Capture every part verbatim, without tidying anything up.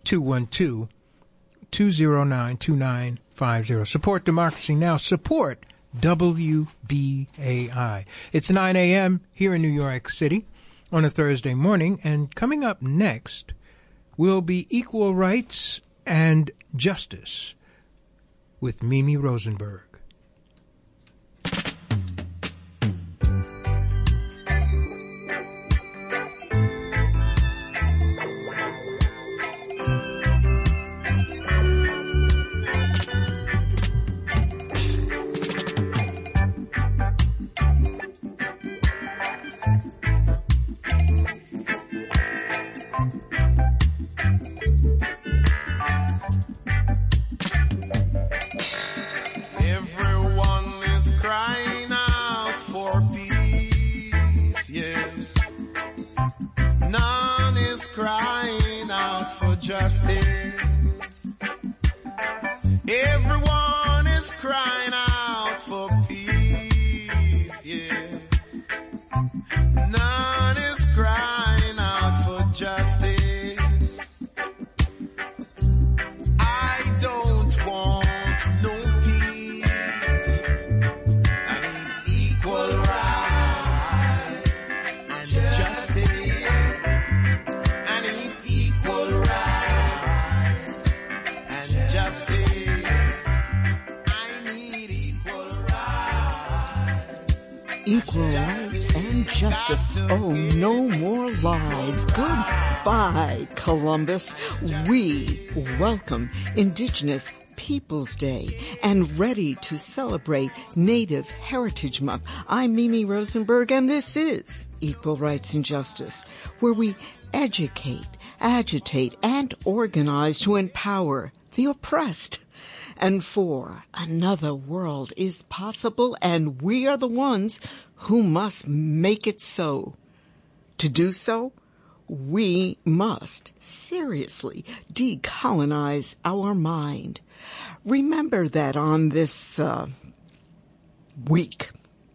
two one two, two zero nine, two nine five zero. Support Democracy Now! Support W B A I. It's nine a.m. here in New York City on a Thursday morning, and coming up next will be Equal Rights and Justice with Mimi Rosenberg. Goodbye, Columbus. We welcome Indigenous Peoples Day and ready to celebrate Native Heritage Month. I'm Mimi Rosenberg, and this is Equal Rights and Justice, where we educate, agitate, and organize to empower the oppressed. And for another world is possible, and we are the ones who must make it so. To do so, we must seriously decolonize our mind. Remember that on this uh, week,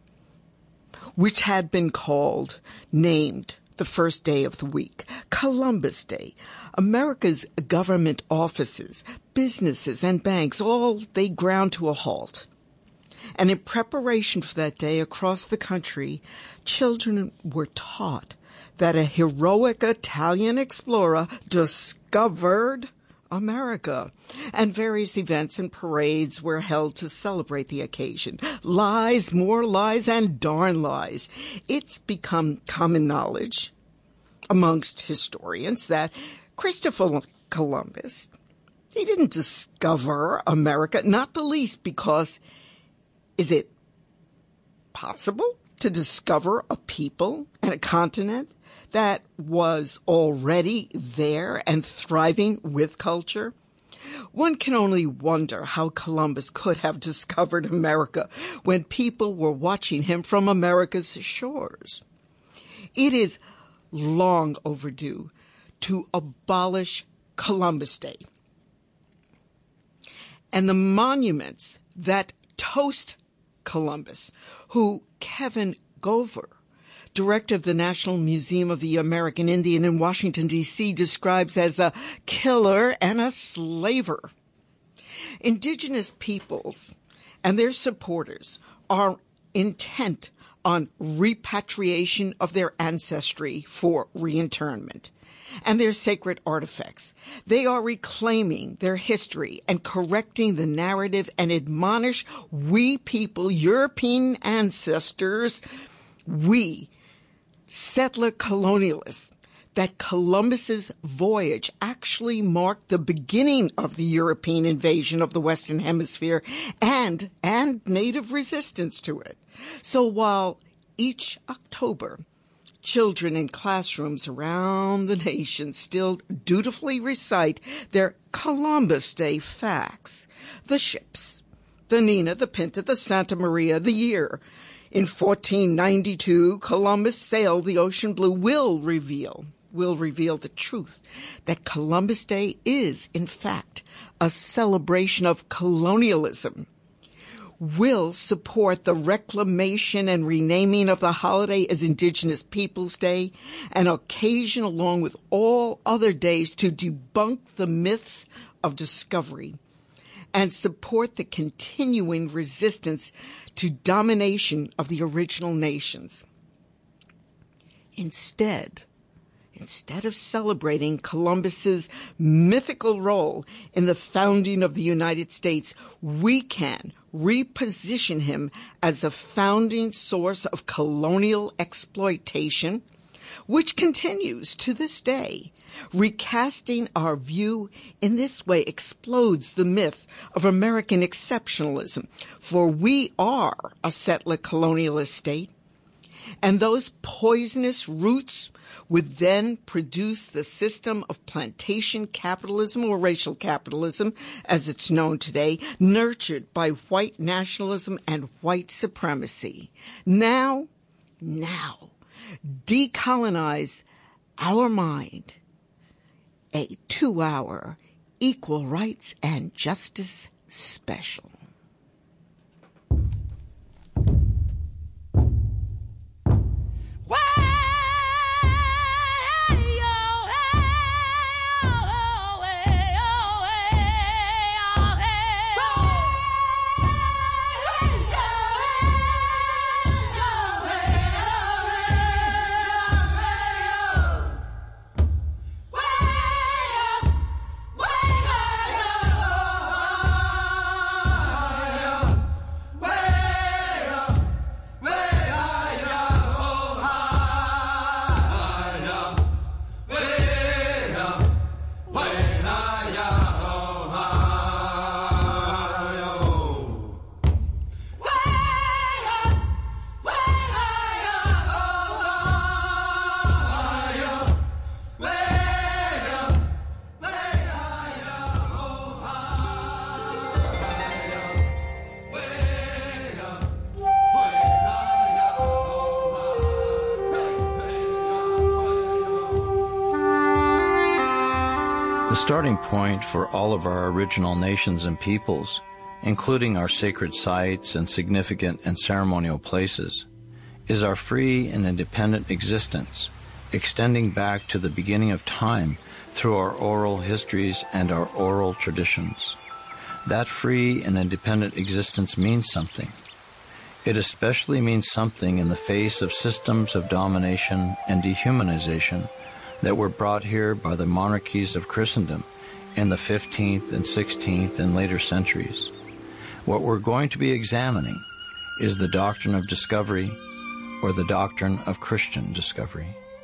which had been called, named the first day of the week, Columbus Day, America's government offices, businesses, and banks, all they ground to a halt. And in preparation for that day across the country, children were taught that a heroic Italian explorer discovered America, and various events and parades were held to celebrate the occasion. Lies, more lies, and darn lies. It's become common knowledge amongst historians that Christopher Columbus, he didn't discover America, not the least because, is it possible to discover a people and a continent that was already there and thriving with culture? One can only wonder how Columbus could have discovered America when people were watching him from America's shores. It is long overdue to abolish Columbus Day. And the monuments that toast Columbus, who Kevin Gover, director of the National Museum of the American Indian in Washington, D C, describes as a killer and a slaver. Indigenous peoples and their supporters are intent on repatriation of their ancestry for reinternment and their sacred artifacts. They are reclaiming their history and correcting the narrative and admonish we people, European ancestors, we settler colonialists, that Columbus's voyage actually marked the beginning of the European invasion of the Western Hemisphere and, and native resistance to it. So while each October, children in classrooms around the nation still dutifully recite their Columbus Day facts, the ships, the Nina, the Pinta, the Santa Maria, the year in fourteen ninety-two, Columbus sailed the ocean blue, will reveal, will reveal the truth that Columbus Day is, in fact, a celebration of colonialism. will support the reclamation and renaming of the holiday as Indigenous Peoples Day, an occasion along with all other days to debunk the myths of discovery and support the continuing resistance to domination of the original nations. Instead, Instead of celebrating Columbus's mythical role in the founding of the United States, we can reposition him as a founding source of colonial exploitation, which continues to this day. Recasting our view in this way explodes the myth of American exceptionalism, for we are a settler colonialist state, and those poisonous roots would then produce the system of plantation capitalism or racial capitalism, as it's known today, nurtured by white nationalism and white supremacy. Now, now, decolonize our mind. A two-hour equal rights and justice special. The starting point for all of our original nations and peoples, including our sacred sites and significant and ceremonial places, is our free and independent existence, extending back to the beginning of time through our oral histories and our oral traditions. That free and independent existence means something. It especially means something in the face of systems of domination and dehumanization that were brought here by the monarchies of Christendom in the fifteenth and sixteenth and later centuries. What we're going to be examining is the doctrine of discovery, or the doctrine of Christian discovery.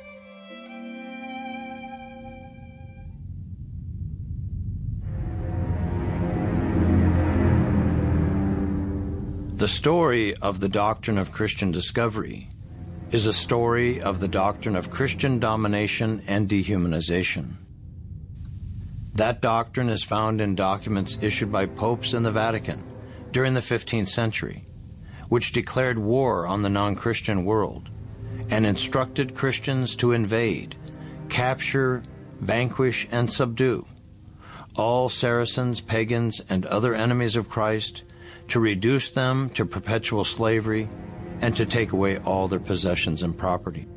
The story of the doctrine of Christian discovery is a story of the doctrine of Christian domination and dehumanization. That doctrine is found in documents issued by popes in the Vatican during the fifteenth century, which declared war on the non-Christian world and instructed Christians to invade, capture, vanquish, and subdue all Saracens, pagans, and other enemies of Christ, to reduce them to perpetual slavery, and to take away all their possessions and property.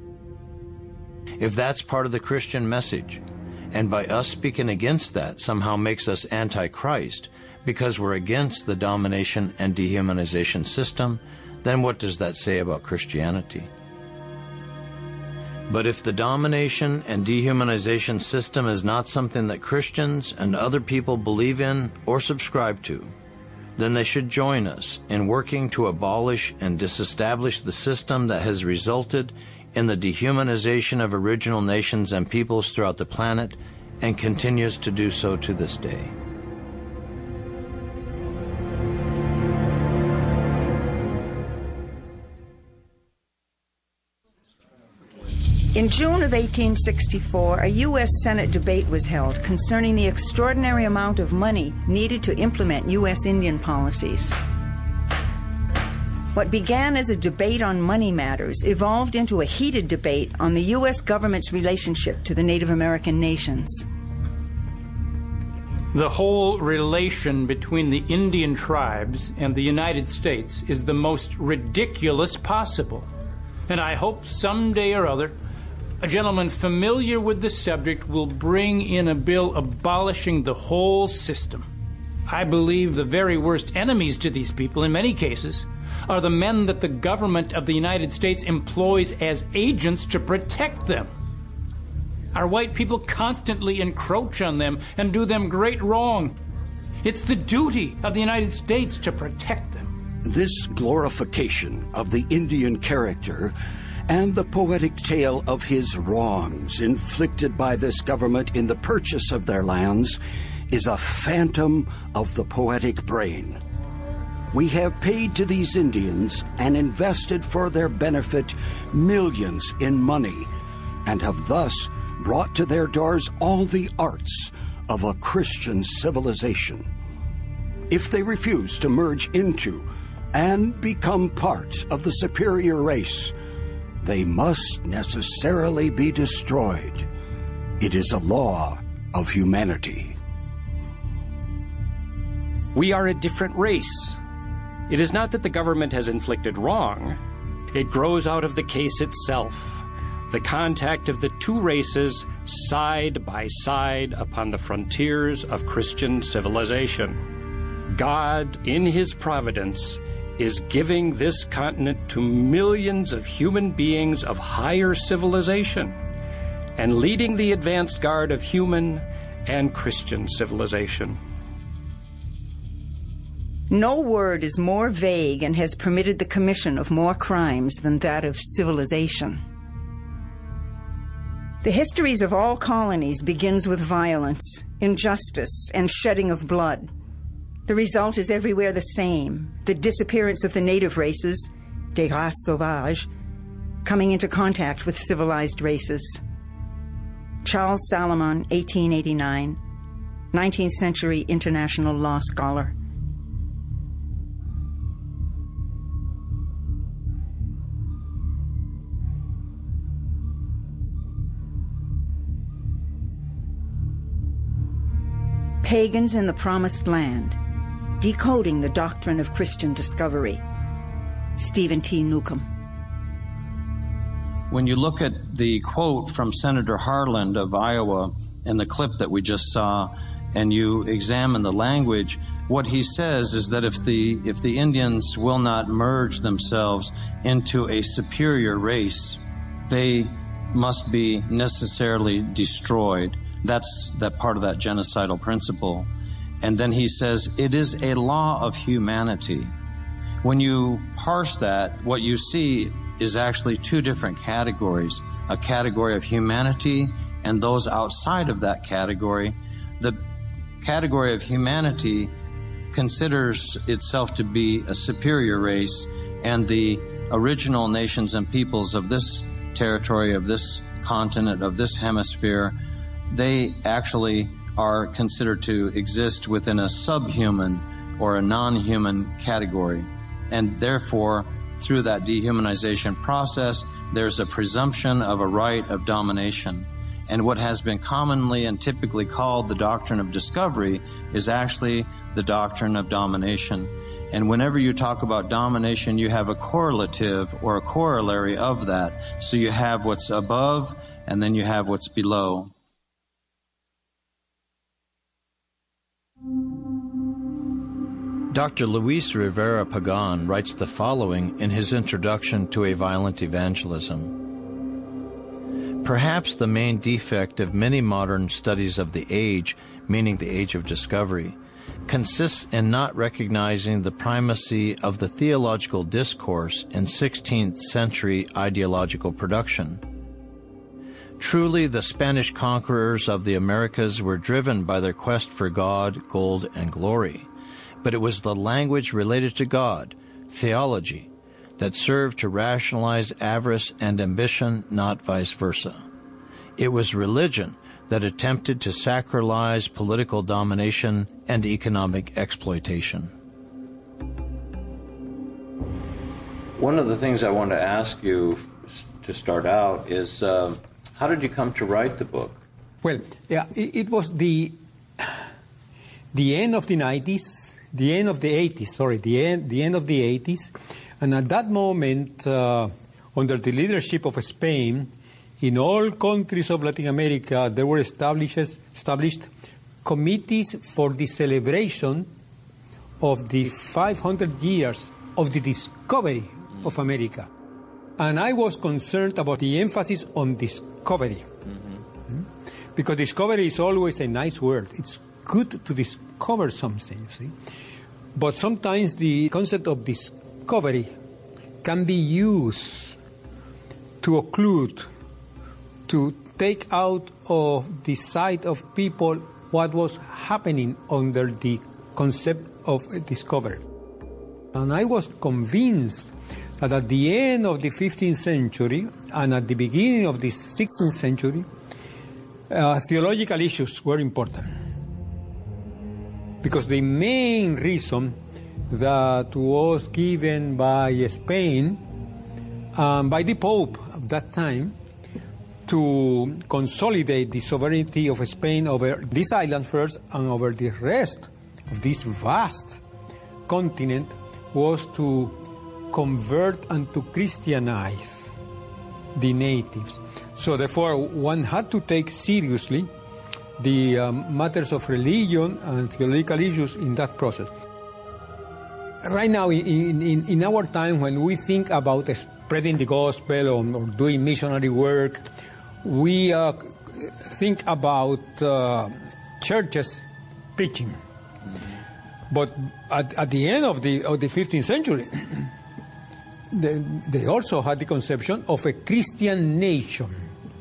If that's part of the Christian message, and by us speaking against that somehow makes us anti-Christ because we're against the domination and dehumanization system, then what does that say about Christianity? But if the domination and dehumanization system is not something that Christians and other people believe in or subscribe to, then they should join us in working to abolish and disestablish the system that has resulted in the dehumanization of original nations and peoples throughout the planet and continues to do so to this day. In June of eighteen sixty-four, a U S Senate debate was held concerning the extraordinary amount of money needed to implement U S Indian policies. What began as a debate on money matters evolved into a heated debate on the U S government's relationship to the Native American nations. The whole relation between the Indian tribes and the United States is the most ridiculous possible. And I hope someday or other, a gentleman familiar with the subject will bring in a bill abolishing the whole system. I believe the very worst enemies to these people, in many cases, are the men that the government of the United States employs as agents to protect them. Our white people constantly encroach on them and do them great wrong. It's the duty of the United States to protect them. This glorification of the Indian character and the poetic tale of his wrongs inflicted by this government in the purchase of their lands is a phantom of the poetic brain. We have paid to these Indians and invested for their benefit millions in money, and have thus brought to their doors all the arts of a Christian civilization. If they refuse to merge into and become part of the superior race, they must necessarily be destroyed. It is a law of humanity. We are a different race. It is not that the government has inflicted wrong. It grows out of the case itself. The contact of the two races side by side upon the frontiers of Christian civilization. God, in his providence, is giving this continent to millions of human beings of higher civilization and leading the advanced guard of human and Christian civilization. No word is more vague and has permitted the commission of more crimes than that of civilization. The histories of all colonies begins with violence, injustice, and shedding of blood. The result is everywhere the same: the disappearance of the native races, des races sauvages, coming into contact with civilized races. Charles Salomon, eighteen eighty-nine, nineteenth century international law scholar. Pagans in the Promised Land, Decoding the Doctrine of Christian Discovery. Stephen T. Newcomb. When you look at the quote from Senator Harland of Iowa in the clip that we just saw, and you examine the language, what he says is that if the if the Indians will not merge themselves into a superior race, they must be necessarily destroyed. That's that part of that genocidal principle. And then he says, it is a law of humanity. When you parse that, what you see is actually two different categories, a category of humanity and those outside of that category. The category of humanity considers itself to be a superior race, and the original nations and peoples of this territory, of this continent, of this hemisphere, they actually are considered to exist within a subhuman or a non-human category. And therefore, through that dehumanization process, there's a presumption of a right of domination. And what has been commonly and typically called the doctrine of discovery is actually the doctrine of domination. And whenever you talk about domination, you have a correlative or a corollary of that. So you have what's above, and then you have what's below. Doctor Luis Rivera Pagan writes the following in his introduction to A Violent Evangelism. Perhaps the main defect of many modern studies of the age, meaning the age of discovery, consists in not recognizing the primacy of the theological discourse in sixteenth century ideological production. Truly, the Spanish conquerors of the Americas were driven by their quest for God, gold, and glory. But it was the language related to God, theology, that served to rationalize avarice and ambition, not vice versa. It was religion that attempted to sacralize political domination and economic exploitation. One of the things I want to ask you to start out is, uh, how did you come to write the book? Well, yeah, it, it was the... the end of the nineties, the end of the eighties, sorry, the end, the end of the eighties. And at that moment, uh, under the leadership of Spain, in all countries of Latin America, there were established, established committees for the celebration of the five hundred years of the discovery of America. And I was concerned about the emphasis on discovery. Mm-hmm. Because discovery is always a nice word. It's good to discover something, you see. But sometimes the concept of discovery can be used to occlude, to take out of the sight of people what was happening under the concept of discovery. And I was convinced that at the end of the fifteenth century and at the beginning of the sixteenth century, uh, theological issues were important. Because the main reason that was given by Spain, um, by the Pope of that time, to consolidate the sovereignty of Spain over this island first and over the rest of this vast continent was to convert and to Christianize the natives. So therefore, one had to take seriously the um, matters of religion and theological issues in that process. Right now, in, in, in our time, when we think about spreading the gospel or, or doing missionary work, we uh, think about uh, churches preaching. Mm-hmm. But at, at the end of the, of the fifteenth century, they, they also had the conception of a Christian nation,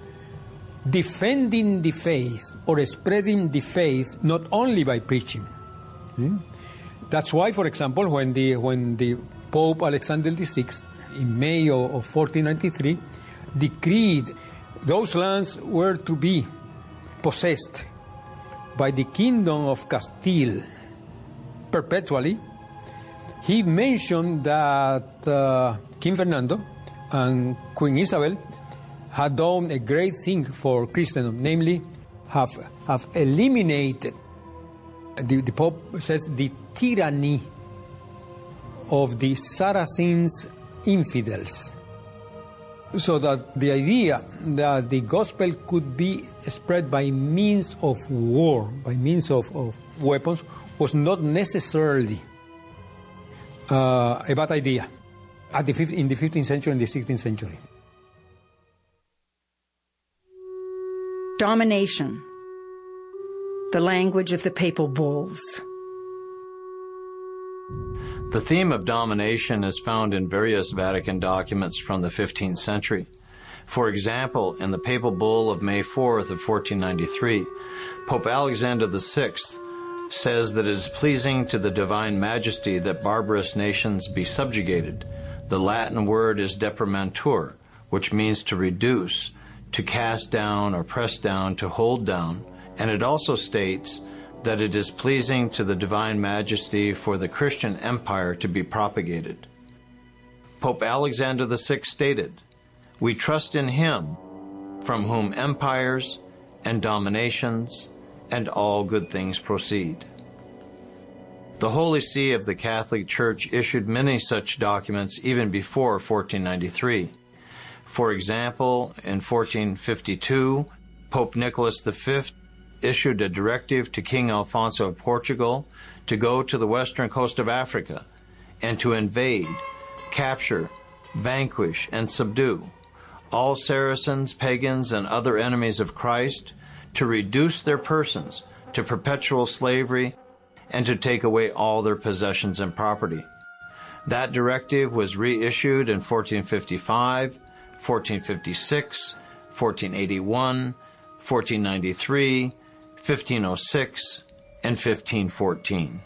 defending the faith or spreading the faith not only by preaching. Hmm? That's why, for example, when the when the Pope Alexander the Sixth, in May of, of fourteen ninety-three, decreed those lands were to be possessed by the Kingdom of Castile perpetually, he mentioned that uh, King Fernando and Queen Isabel had done a great thing for Christendom, namely have, have eliminated, the, the Pope says, the tyranny of the Saracens infidels. So that the idea that the gospel could be spread by means of war, by means of, of weapons, was not necessarily uh, a bad idea at the fifth, in the fifteenth century and the sixteenth century. Domination, the language of the papal bulls. The theme of domination is found in various Vatican documents from the fifteenth century. For example, in the papal bull of May fourth of fourteen ninety-three, Pope Alexander the Sixth says that it is pleasing to the divine majesty that barbarous nations be subjugated. The Latin word is deprimantur, which means to reduce, to cast down or press down, to hold down, and it also states that it is pleasing to the divine majesty for the Christian empire to be propagated. Pope Alexander the Sixth stated, "We trust in him, from whom empires and dominations and all good things proceed." The Holy See of the Catholic Church issued many such documents even before fourteen ninety-three. For example, in fourteen fifty-two, Pope Nicholas the Fifth issued a directive to King Alfonso of Portugal to go to the western coast of Africa and to invade, capture, vanquish, and subdue all Saracens, pagans, and other enemies of Christ, to reduce their persons to perpetual slavery, and to take away all their possessions and property. That directive was reissued in fourteen fifty-five, fourteen fifty-six, fourteen eighty-one, fourteen ninety-three, fifteen oh six, and fifteen fourteen.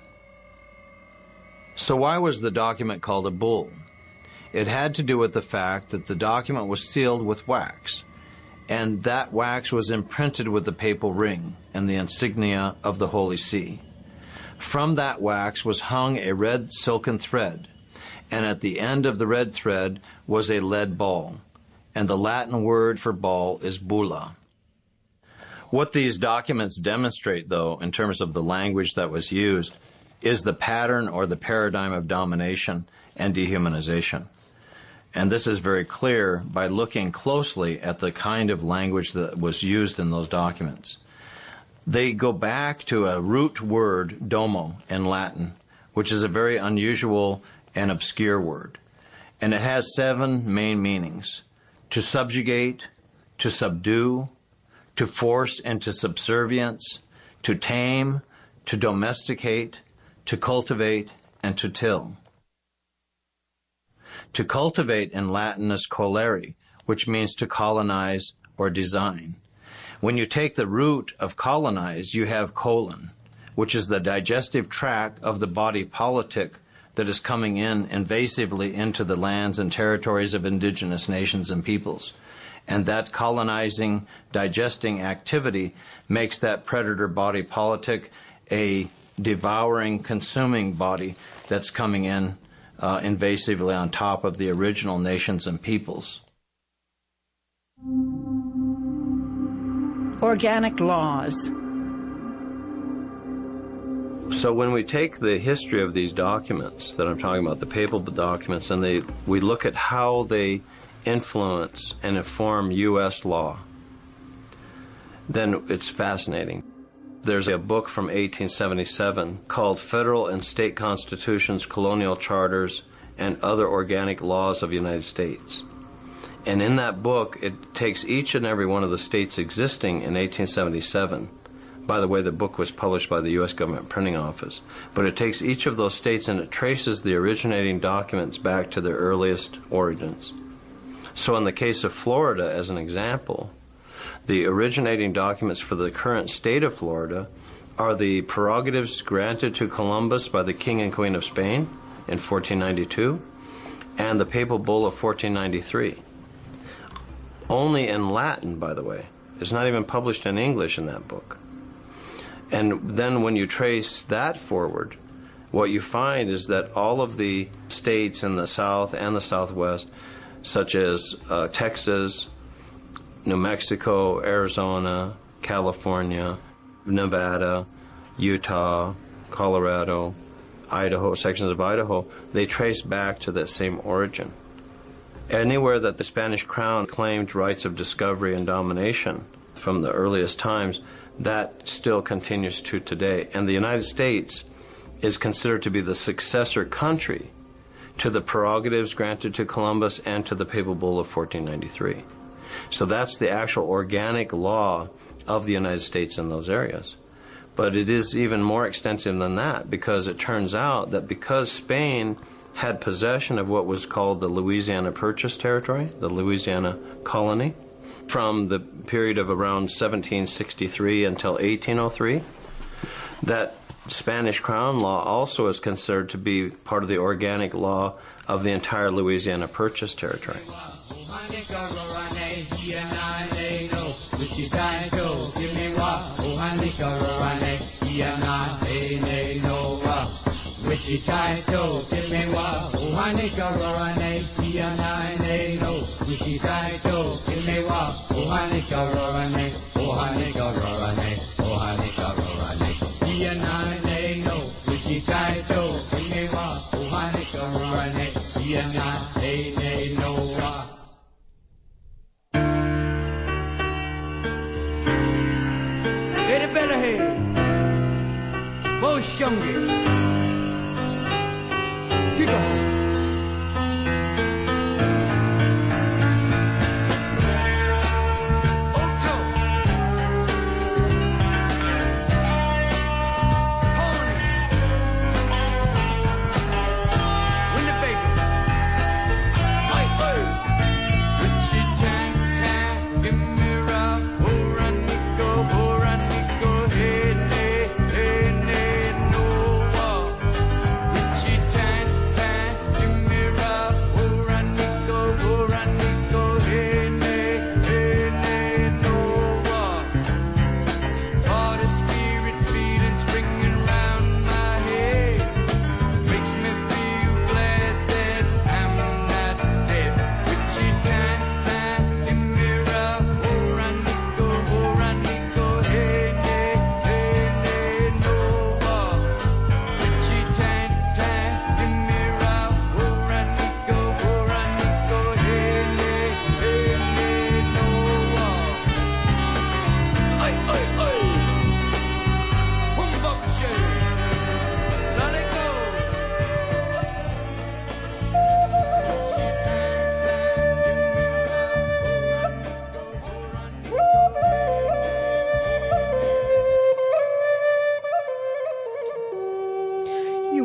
So why was the document called a bull? It had to do with the fact that the document was sealed with wax, and that wax was imprinted with the papal ring and the insignia of the Holy See. From that wax was hung a red silken thread, and at the end of the red thread was a lead ball, and the Latin word for ball is bulla. What these documents demonstrate, though, in terms of the language that was used, is the pattern or the paradigm of domination and dehumanization. And this is very clear by looking closely at the kind of language that was used in those documents. They go back to a root word, domo, in Latin, which is a very unusual and obscure word. And it has seven main meanings: to subjugate, to subdue, to force into subservience, to tame, to domesticate, to cultivate, and to till. To cultivate in Latin is colere, which means to colonize or design. When you take the root of colonize, you have colon, which is the digestive tract of the body politic that is coming in invasively into the lands and territories of indigenous nations and peoples. And that colonizing, digesting activity makes that predator body politic a devouring, consuming body that's coming in uh, invasively on top of the original nations and peoples. Organic laws. So when we take the history of these documents that I'm talking about, the papal documents, and they, we look at how they influence and inform U S law, then it's fascinating. There's a book from eighteen seventy-seven called Federal and State Constitutions, Colonial Charters, and Other Organic Laws of the United States. And in that book, it takes each and every one of the states existing in eighteen seventy-seven. By the way, the book was published by the U S Government Printing Office. But it takes each of those states and it traces the originating documents back to their earliest origins. So in the case of Florida, as an example, the originating documents for the current state of Florida are the prerogatives granted to Columbus by the King and Queen of Spain in fourteen ninety-two and the Papal Bull of fourteen ninety-three. Only in Latin, by the way. It's not even published in English in that book. And then when you trace that forward, what you find is that all of the states in the South and the Southwest, such as uh, Texas, New Mexico, Arizona, California, Nevada, Utah, Colorado, Idaho, sections of Idaho, they trace back to that same origin. Anywhere that the Spanish crown claimed rights of discovery and domination from the earliest times, that still continues to today. And the United States is considered to be the successor country to the prerogatives granted to Columbus and to the Papal Bull of fourteen ninety-three. So that's the actual organic law of the United States in those areas. But it is even more extensive than that, because it turns out that because Spain had possession of what was called the Louisiana Purchase Territory, the Louisiana Colony, from the period of around seventeen sixty-three until eighteen oh three, that Spanish Crown law also is considered to be part of the organic law of the entire Louisiana Purchase Territory. Eddie Bellehead, Bo Shungi, Giga.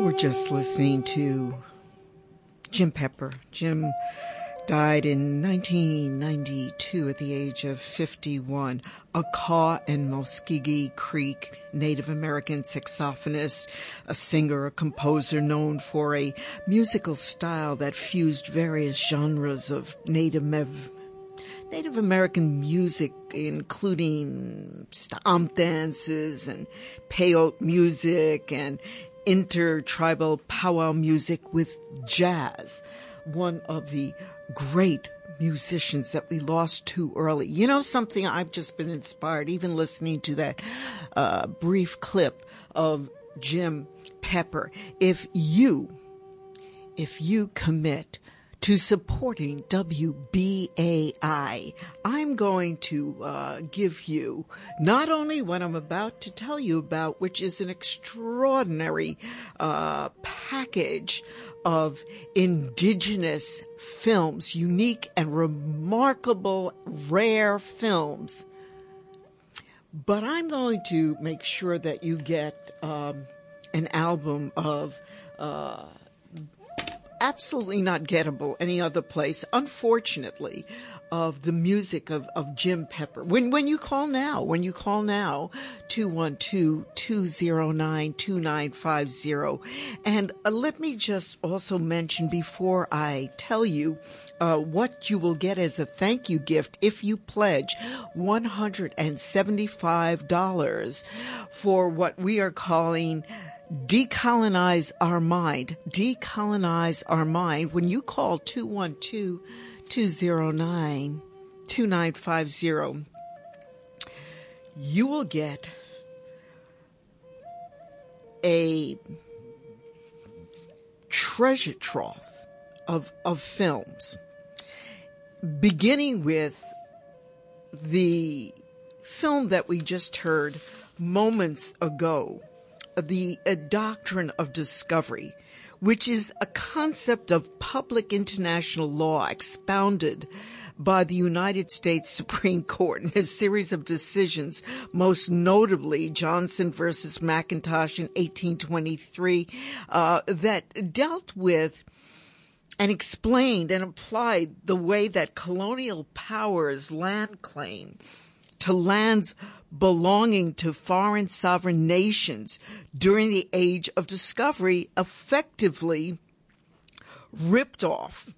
were just listening to Jim Pepper. Jim died in nineteen ninety-two at the age of fifty-one. A Kaw and Muskogee Creek Native American saxophonist, a singer, a composer known for a musical style that fused various genres of Native Mev- Native American music, including stomp dances and peyote music and intertribal powwow music with jazz. One of the great musicians that we lost too early. You know something? I've just been inspired, even listening to that uh, brief clip of Jim Pepper. If you, if you commit to supporting W B A I, I'm going to uh, give you not only what I'm about to tell you about, which is an extraordinary uh, package of indigenous films, unique and remarkable, rare films, but I'm going to make sure that you get um, an album of uh absolutely not gettable any other place, unfortunately, of the music of, of Jim Pepper. When when you call now, when you call now, two one two, two zero nine, two nine five zero. And uh, let me just also mention before I tell you uh, what you will get as a thank you gift if you pledge one hundred seventy-five dollars for what we are calling Decolonize Our Mind. Decolonize Our Mind. When you call two one two, two zero nine, two nine five zero, you will get a treasure trove of, of films, beginning with the film that we just heard moments ago, the uh, doctrine of discovery, which is a concept of public international law expounded by the United States Supreme Court in a series of decisions, most notably Johnson versus McIntosh in eighteen twenty-three, uh, that dealt with and explained and applied the way that colonial powers land claim to lands belonging to foreign sovereign nations during the age of discovery effectively ripped off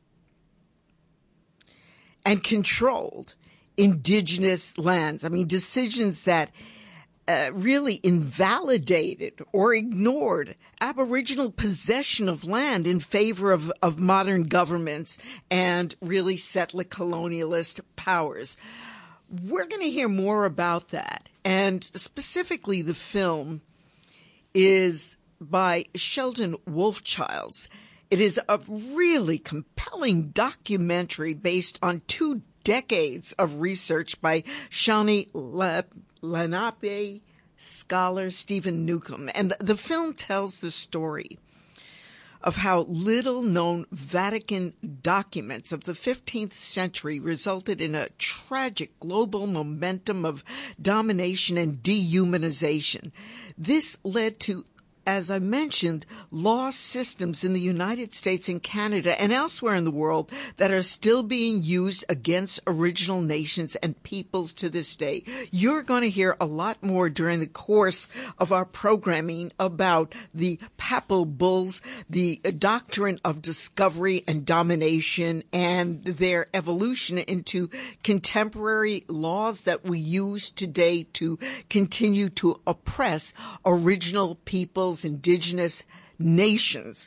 and controlled indigenous lands. I mean, decisions that uh, really invalidated or ignored Aboriginal possession of land in favor of, of modern governments and really settler colonialist powers. We're going to hear more about that. And specifically, the film is by Sheldon Wolfchilds. It is a really compelling documentary based on two decades of research by Shawnee Lenape scholar Stephen Newcomb. And the, the film tells the story of how little-known Vatican documents of the fifteenth century resulted in a tragic global momentum of domination and dehumanization. This led to, as I mentioned, law systems in the United States and Canada and elsewhere in the world that are still being used against original nations and peoples to this day. You're going to hear a lot more during the course of our programming about the papal bulls, the doctrine of discovery and domination, and their evolution into contemporary laws that we use today to continue to oppress original peoples, indigenous nations.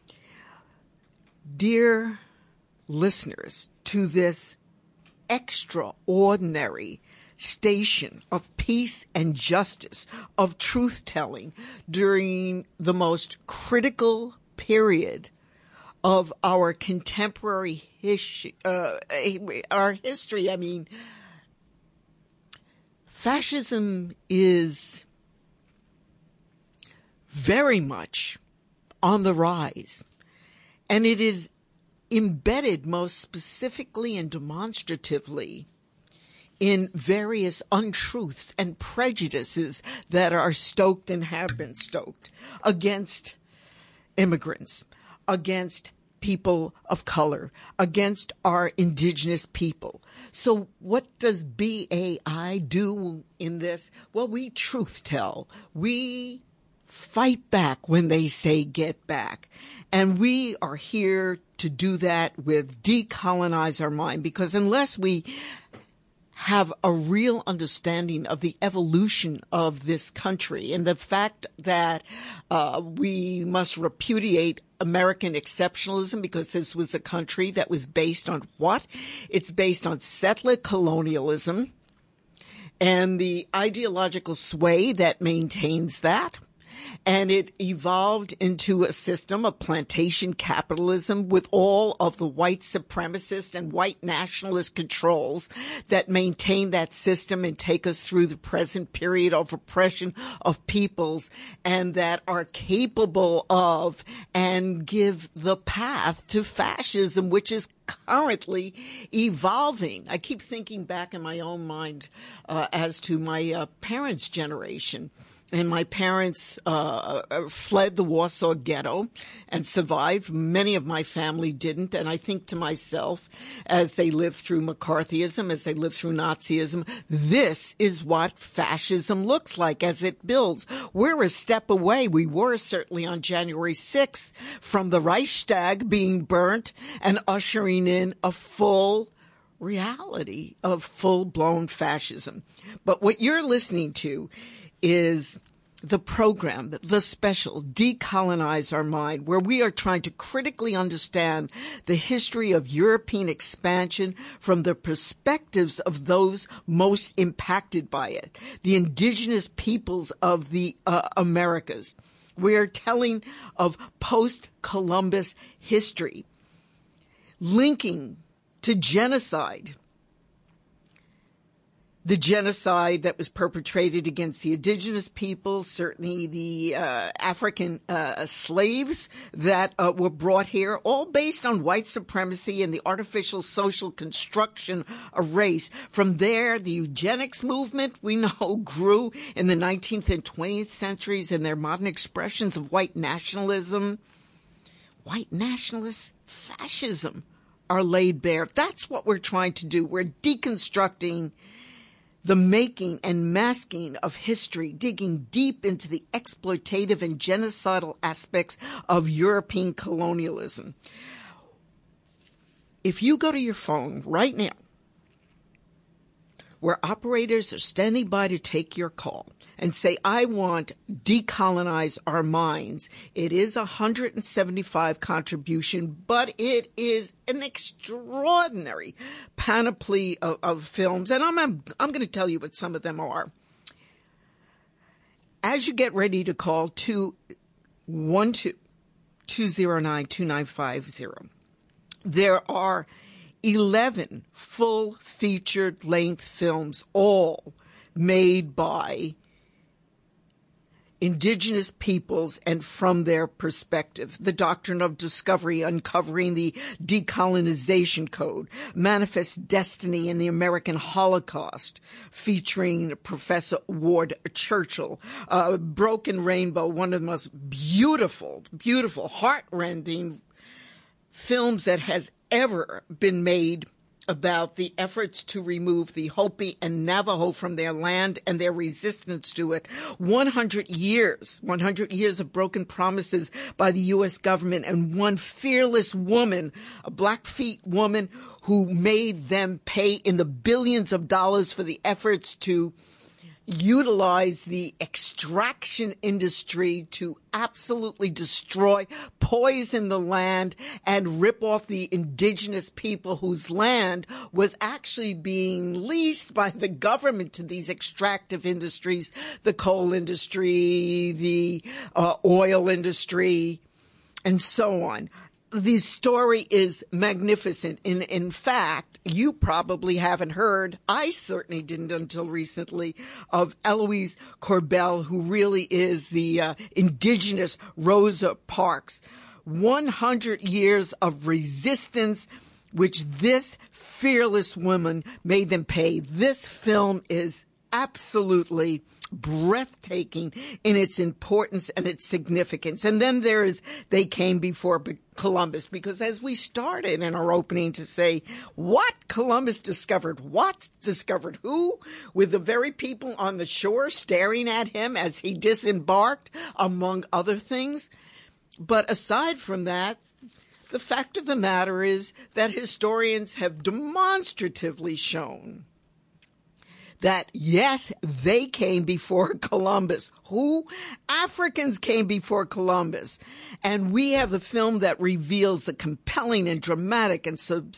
Dear listeners to this extraordinary station of peace and justice, of truth-telling during the most critical period of our contemporary history, uh, our history, I mean, fascism is very much on the rise, and it is embedded most specifically and demonstratively in various untruths and prejudices that are stoked and have been stoked against immigrants, against people of color, against our indigenous people. So what does B A I do in this? Well, we truth tell. We fight back when they say get back. And we are here to do that with Decolonize Our Mind, because unless we have a real understanding of the evolution of this country and the fact that uh, we must repudiate American exceptionalism, because this was a country that was based on what? It's based on settler colonialism and the ideological sway that maintains that. And it evolved into a system of plantation capitalism with all of the white supremacist and white nationalist controls that maintain that system and take us through the present period of oppression of peoples, and that are capable of and give the path to fascism, which is currently evolving. I keep thinking back in my own mind uh, as to my uh, parents' generation. And my parents uh, fled the Warsaw Ghetto and survived. Many of my family didn't. And I think to myself, as they lived through McCarthyism, as they lived through Nazism, this is what fascism looks like as it builds. We're a step away. We were certainly on January sixth from the Reichstag being burnt and ushering in a full reality of full-blown fascism. But what you're listening to is the program, the special Decolonize Our Mind, where we are trying to critically understand the history of European expansion from the perspectives of those most impacted by it, the indigenous peoples of the uh, Americas. We are telling of post-Columbus history, linking to genocide, the genocide that was perpetrated against the indigenous peoples, certainly the uh, African uh, slaves that uh, were brought here, all based on white supremacy and the artificial social construction of race. From there, the eugenics movement, we know, grew in the nineteenth and twentieth centuries, and their modern expressions of white nationalism, white nationalist fascism are laid bare. That's what we're trying to do. We're deconstructing the making and masking of history, digging deep into the exploitative and genocidal aspects of European colonialism. If you go to your phone right now, where operators are standing by to take your call, and say, I want Decolonize Our Minds, it is a one hundred seventy-five contribution, but it is an extraordinary panoply of, of films. And I'm, I'm, I'm going to tell you what some of them are. As you get ready to call two one two, two zero nine, two nine five zero, there are eleven full featured length films, all made by indigenous peoples and from their perspective. The Doctrine of Discovery, Uncovering the Decolonization Code, Manifest Destiny in the American Holocaust, featuring Professor Ward Churchill, uh, Broken Rainbow, one of the most beautiful, beautiful, heart-rending films that has ever been made about the efforts to remove the Hopi and Navajo from their land and their resistance to it. one hundred years, one hundred years of broken promises by the U S government, and one fearless woman, a Blackfeet woman, who made them pay in the billions of dollars for the efforts to utilize the extraction industry to absolutely destroy, poison the land, and rip off the indigenous people whose land was actually being leased by the government to these extractive industries, the coal industry, the uh, oil industry, and so on. The story is magnificent. In, in fact, you probably haven't heard, I certainly didn't until recently, of Eloise Corbell, who really is the uh, indigenous Rosa Parks. one hundred years of resistance, which this fearless woman made them pay. This film is absolutely breathtaking in its importance and its significance. And then there is They Came Before Columbus, because as we started in our opening to say, what? Columbus discovered what? Discovered who? With the very people on the shore staring at him as he disembarked, among other things. But aside from that, the fact of the matter is that historians have demonstratively shown that, yes, they came before Columbus. Who? Africans came before Columbus. And we have the film that reveals the compelling and dramatic and sub-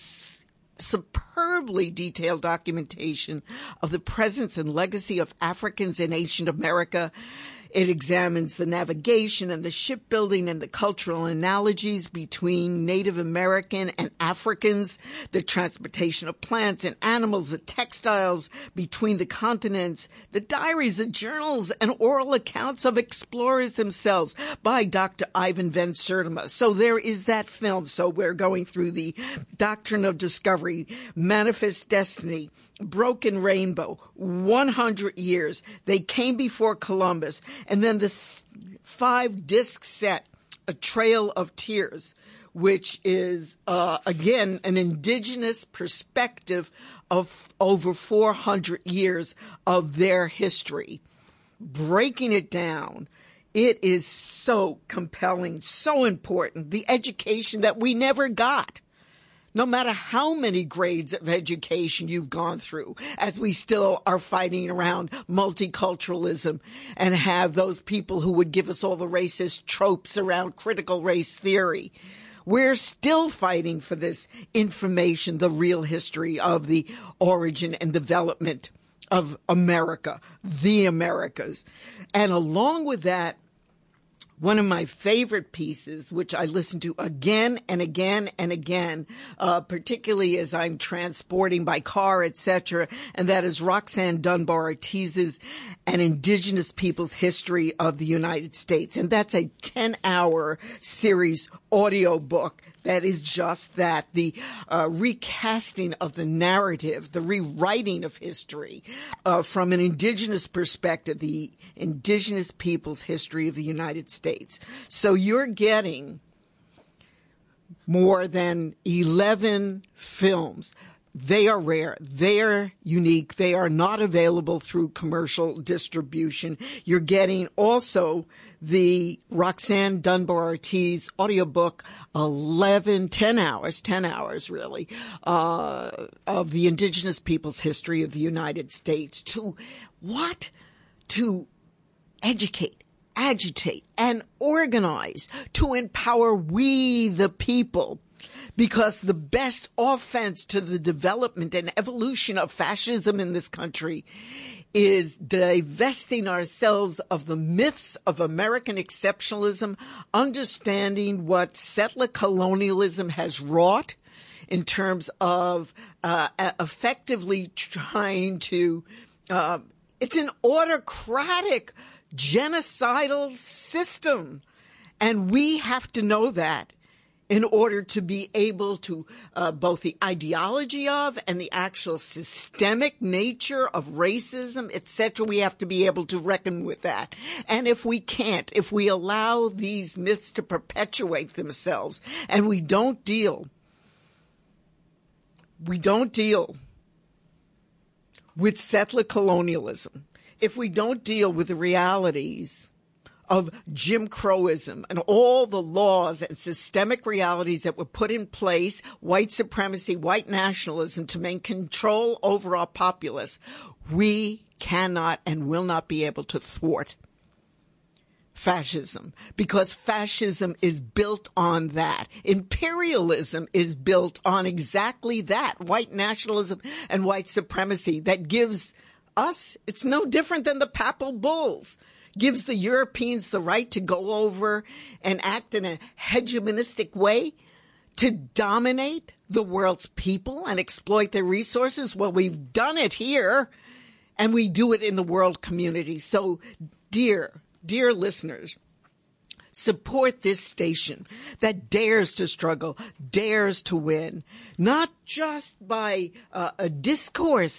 superbly detailed documentation of the presence and legacy of Africans in ancient America. It examines the navigation and the shipbuilding and the cultural analogies between Native American and Africans, the transportation of plants and animals, the textiles between the continents, the diaries, the journals, and oral accounts of explorers themselves by Doctor Ivan Van Sertima. So there is that film. So we're going through the Doctrine of Discovery, Manifest Destiny, Broken Rainbow, one hundred years. They came before Columbus. And then this five-disc set, A Trail of Tears, which is, uh, again, an indigenous perspective of over four hundred years of their history. Breaking it down, it is so compelling, so important. The education that we never got. No matter how many grades of education you've gone through, as we still are fighting around multiculturalism and have those people who would give us all the racist tropes around critical race theory, we're still fighting for this information, the real history of the origin and development of America, the Americas. And along with that, one of my favorite pieces, which I listen to again and again and again, uh, particularly as I'm transporting by car, et cetera, and that is Roxanne Dunbar Ortiz's An Indigenous People's History of the United States. And that's a ten-hour series audio book that is just that, the uh, recasting of the narrative, the rewriting of history uh, from an indigenous perspective, the indigenous people's history of the United States. So you're getting more than eleven films. They are rare. They are unique. They are not available through commercial distribution. You're getting also the Roxanne Dunbar Ortiz audiobook, eleven, ten hours, ten hours really, uh, of the indigenous people's history of the United States. To what? To educate, agitate, and organize, to empower we the people. Because the best offense to the development and evolution of fascism in this country is divesting ourselves of the myths of American exceptionalism, understanding what settler colonialism has wrought in terms of uh, effectively trying to, uh, it's an autocratic, genocidal system. And we have to know that in order to be able to, uh, both the ideology of and the actual systemic nature of racism, et cetera, we have to be able to reckon with that. And if we can't, if we allow these myths to perpetuate themselves and we don't deal, we don't deal with settler colonialism, if we don't deal with the realities of Jim Crowism and all the laws and systemic realities that were put in place, white supremacy, white nationalism, to maintain control over our populace, we cannot and will not be able to thwart fascism, because fascism is built on that. Imperialism is built on exactly that, white nationalism and white supremacy that gives us, it's no different than the papal bulls, gives the Europeans the right to go over and act in a hegemonistic way to dominate the world's people and exploit their resources. Well, we've done it here, and we do it in the world community. So, dear, dear listeners, support this station that dares to struggle, dares to win, not just by uh, a discourse,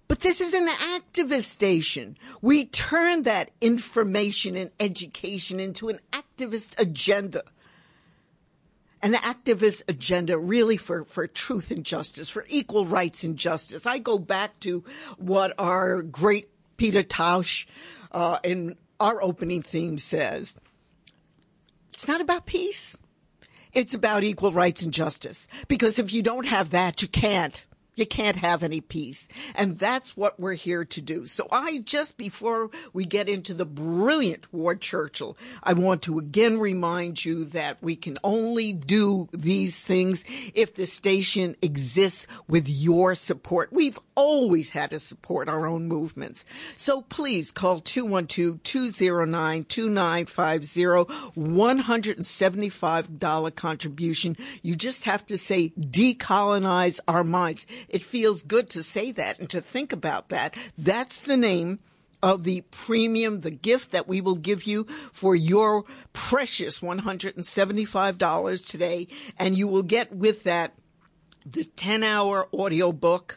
But this is an activist station. We turn that information and education into an activist agenda. An activist agenda really for, for truth and justice, for equal rights and justice. I go back to what our great Peter Tausch uh, in our opening theme says. It's not about peace. It's about equal rights and justice. Because if you don't have that, you can't. You can't have any peace. And that's what we're here to do. So I just, before we get into the brilliant Ward Churchill, I want to again remind you that we can only do these things if the station exists with your support. We've always had to support our own movements. So please call two one two, two zero nine, two nine five zero, one hundred seventy-five dollars contribution. You just have to say decolonize our minds. It feels good to say that and to think about that. That's the name of the premium, the gift that we will give you for your precious one hundred seventy-five dollars today. And you will get with that the ten-hour audio book,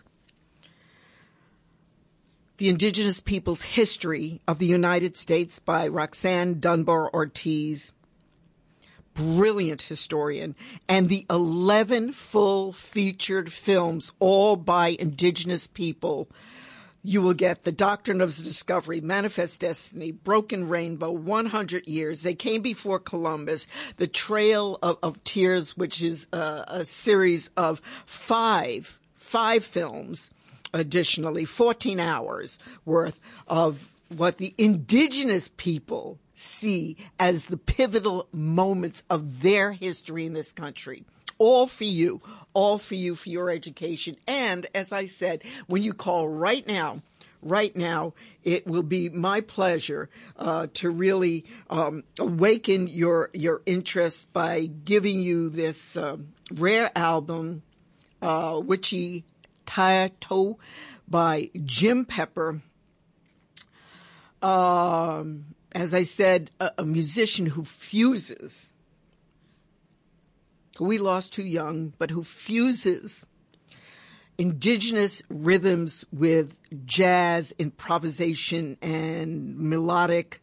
The Indigenous Peoples' History of the United States by Roxanne Dunbar Ortiz, brilliant historian, and the eleven full featured films, all by Indigenous people. You will get The Doctrine of the Discovery, Manifest Destiny, Broken Rainbow, one hundred years, They Came Before Columbus, The Trail of, of Tears, which is a, a series of five, five films, additionally, fourteen hours worth of what the Indigenous people see as the pivotal moments of their history in this country. All for you, all for you, for your education. And as I said, when you call right now, right now, it will be my pleasure uh, to really um, awaken your your interest by giving you this uh, rare album, uh, Witchy Taito, by Jim Pepper. Um, as I said, a, a musician who fuses, who we lost too young, but who fuses indigenous rhythms with jazz, improvisation, and melodic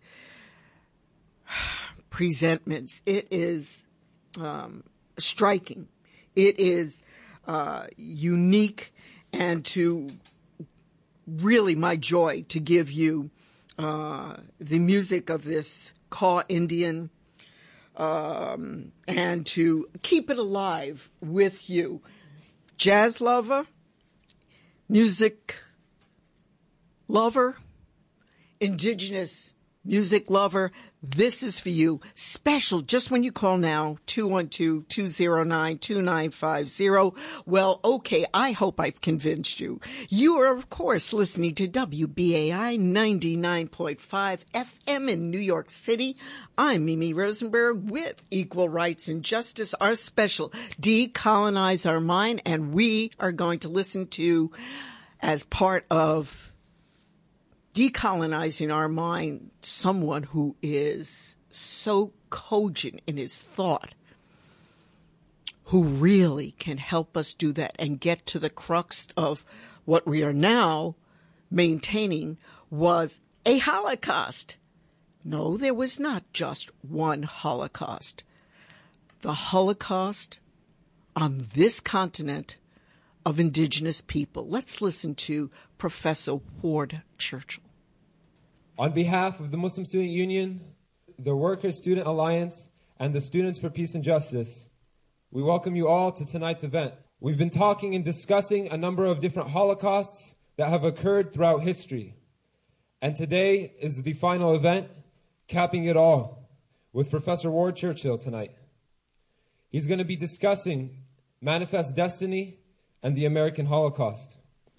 presentments. It is um, striking. It is uh, unique, and to really my joy to give you uh, the music of this Kaw Indian, um, and to keep it alive with you. Jazz lover, music lover, indigenous music lover, this is for you. Special, just when you call now, two one two, two zero nine, two nine five zero. Well, okay, I hope I've convinced you. You are, of course, listening to W B A I ninety-nine point five F M in New York City. I'm Mimi Rosenberg with Equal Rights and Justice, our special Decolonize Our Mind, and we are going to listen to, as part of Decolonizing Our Mind, someone who is so cogent in his thought, who really can help us do that and get to the crux of what we are now maintaining was a Holocaust. No, there was not just one Holocaust. The Holocaust on this continent of indigenous people. Let's listen to Professor Ward Churchill. On behalf of the Muslim Student Union, the Workers' Student Alliance, and the Students for Peace and Justice, we welcome you all to tonight's event. We've been talking and discussing a number of different Holocausts that have occurred throughout history. And today is the final event, capping it all, with Professor Ward Churchill tonight. He's going to be discussing Manifest Destiny and the American Holocaust.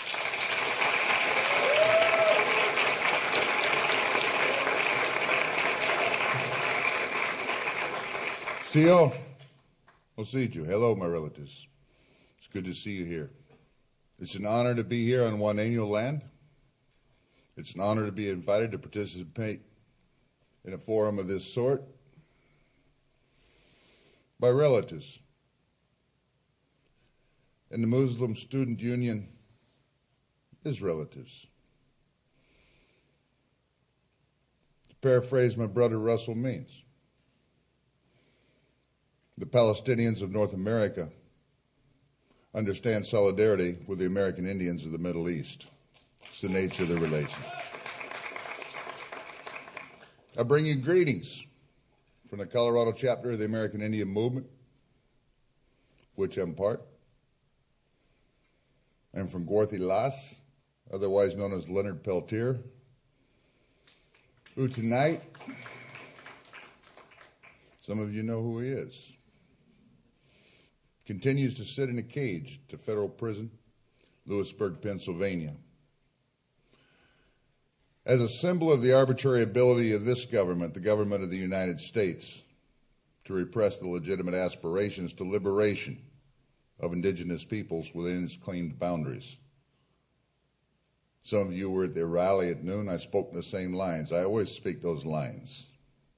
Sio, Osiju, hello, my relatives. It's good to see you here. It's an honor to be here on Juaneño land. It's an honor to be invited to participate in a forum of this sort. My relatives, in the Muslim Student Union, his relatives. To paraphrase my brother Russell Means, the Palestinians of North America understand solidarity with the American Indians of the Middle East. It's the nature of the relation. I bring you greetings from the Colorado chapter of the American Indian Movement, which I'm part. I'm from Gorthy Las, otherwise known as Leonard Peltier, who tonight, some of you know who he is, continues to sit in a cage to federal prison, Lewisburg, Pennsylvania. As a symbol of the arbitrary ability of this government, the government of the United States, to repress the legitimate aspirations to liberation of indigenous peoples within its claimed boundaries. Some of you were at their rally at noon. I spoke the same lines. I always speak those lines.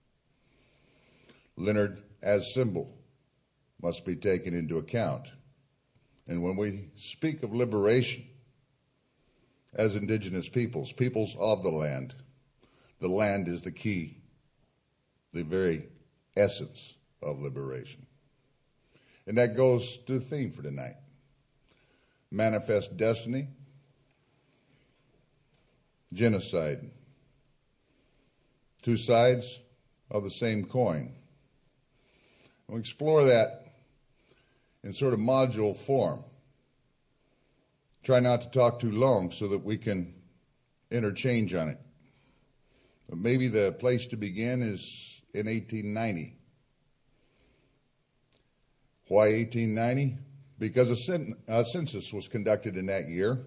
Leonard, as symbol, must be taken into account. And when we speak of liberation as indigenous peoples, peoples of the land, the land is the key, the very essence of liberation. And that goes to the theme for tonight. Manifest destiny, genocide. Two sides of the same coin. We'll explore that in sort of module form. Try not to talk too long so that we can interchange on it. But maybe the place to begin is in eighteen ninety. Why eighteen ninety? Because a, cen- a census was conducted in that year.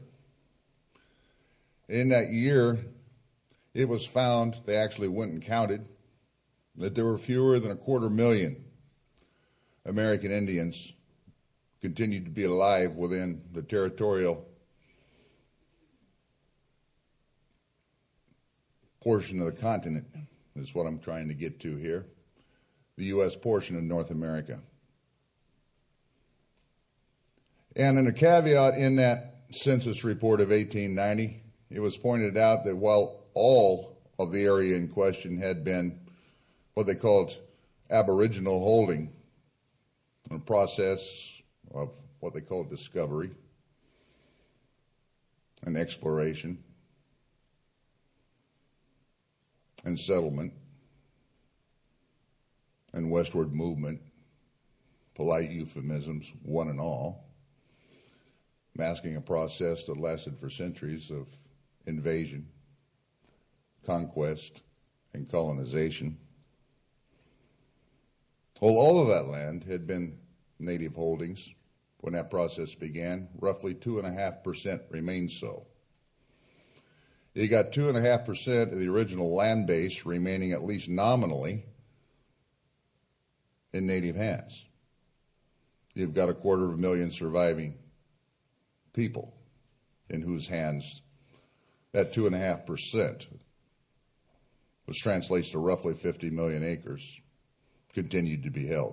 In that year, it was found, they actually went and counted, that there were fewer than a quarter million American Indians continued to be alive within the territorial portion of the continent, is what I'm trying to get to here, the U S portion of North America. And in a caveat in that census report of eighteen ninety, it was pointed out that while all of the area in question had been what they called aboriginal holding, a process of what they call discovery and exploration and settlement and westward movement, polite euphemisms, one and all, masking a process that lasted for centuries of invasion, conquest, and colonization. Well, all of that land had been native holdings when that process began. Roughly two and a half percent remained so. You got two and a half percent of the original land base remaining at least nominally in native hands. You've got a quarter of a million surviving people in whose hands that two and a half percent, which translates to roughly fifty million acres, continued to be held.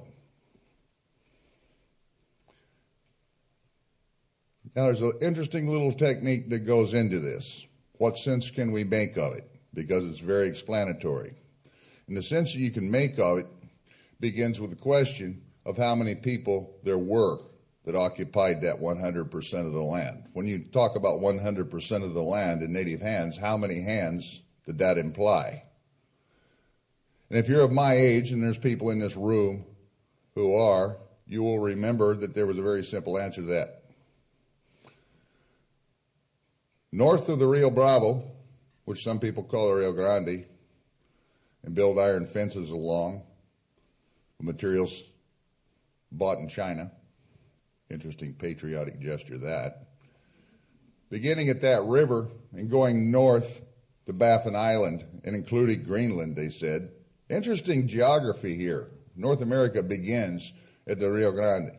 Now, there's an interesting little technique that goes into this. What sense can we make of it? Because it's very explanatory. And the sense that you can make of it begins with the question of how many people there were that occupied that one hundred percent of the land. When you talk about one hundred percent of the land in native hands, how many hands did that imply? And if you're of my age, and there's people in this room who are, you will remember that there was a very simple answer to that. North of the Rio Bravo, which some people call the Rio Grande, and build iron fences along, materials bought in China. Interesting patriotic gesture, that. Beginning at that river and going north to Baffin Island and including Greenland, they said. Interesting geography here. North America begins at the Rio Grande.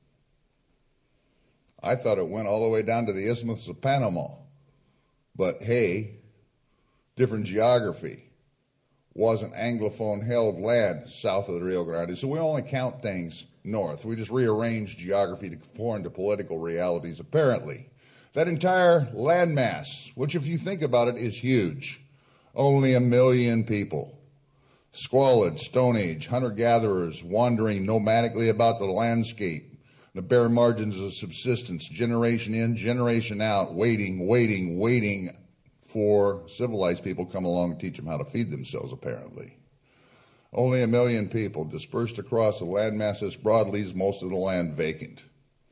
I thought it went all the way down to the Isthmus of Panama. But hey, different geography. Wasn't Anglophone held land south of the Rio Grande. So we only count things north. We just rearrange geography to conform to political realities, apparently. That entire landmass, which if you think about it is huge, only a million people. Squalid, Stone Age, hunter-gatherers wandering nomadically about the landscape, the bare margins of subsistence, generation in, generation out, waiting, waiting, waiting for civilized people to come along and teach them how to feed themselves, apparently. Only a million people dispersed across the landmass this broad leaves most of the land vacant.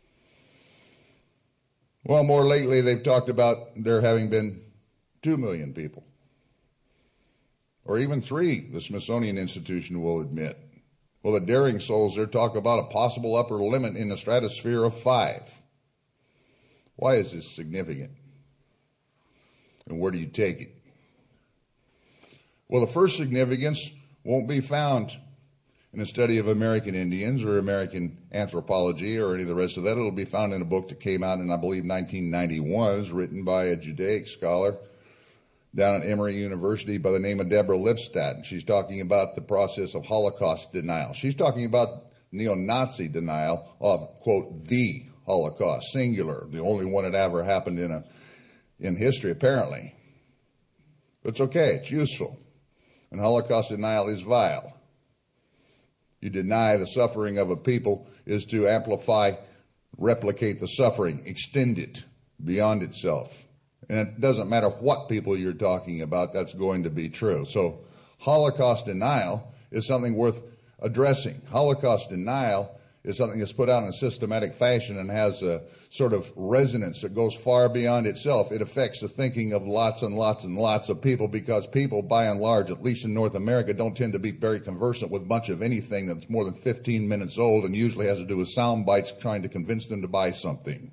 Well, more lately they've talked about there having been two million people. Or even three, the Smithsonian Institution will admit. Well, the daring souls there talk about a possible upper limit in the stratosphere of five. Why is this significant? And where do you take it? Well, the first significance won't be found in the study of American Indians or American anthropology or any of the rest of that. It'll be found in a book that came out in, I believe, nineteen ninety-one. It was written by a Judaic scholar down at Emory University by the name of Deborah Lipstadt. And she's talking about the process of Holocaust denial. She's talking about neo-Nazi denial of, quote, the Holocaust, singular, the only one that ever happened in a in history, apparently. But it's okay, it's useful. And Holocaust denial is vile. You deny the suffering of a people is to amplify, replicate the suffering, extend it beyond itself. And it doesn't matter what people you're talking about, that's going to be true. So Holocaust denial is something worth addressing. Holocaust denial is something that's put out in a systematic fashion and has a sort of resonance that goes far beyond itself. It affects the thinking of lots and lots and lots of people because people, by and large, at least in North America, don't tend to be very conversant with much of anything that's more than fifteen minutes old and usually has to do with sound bites trying to convince them to buy something.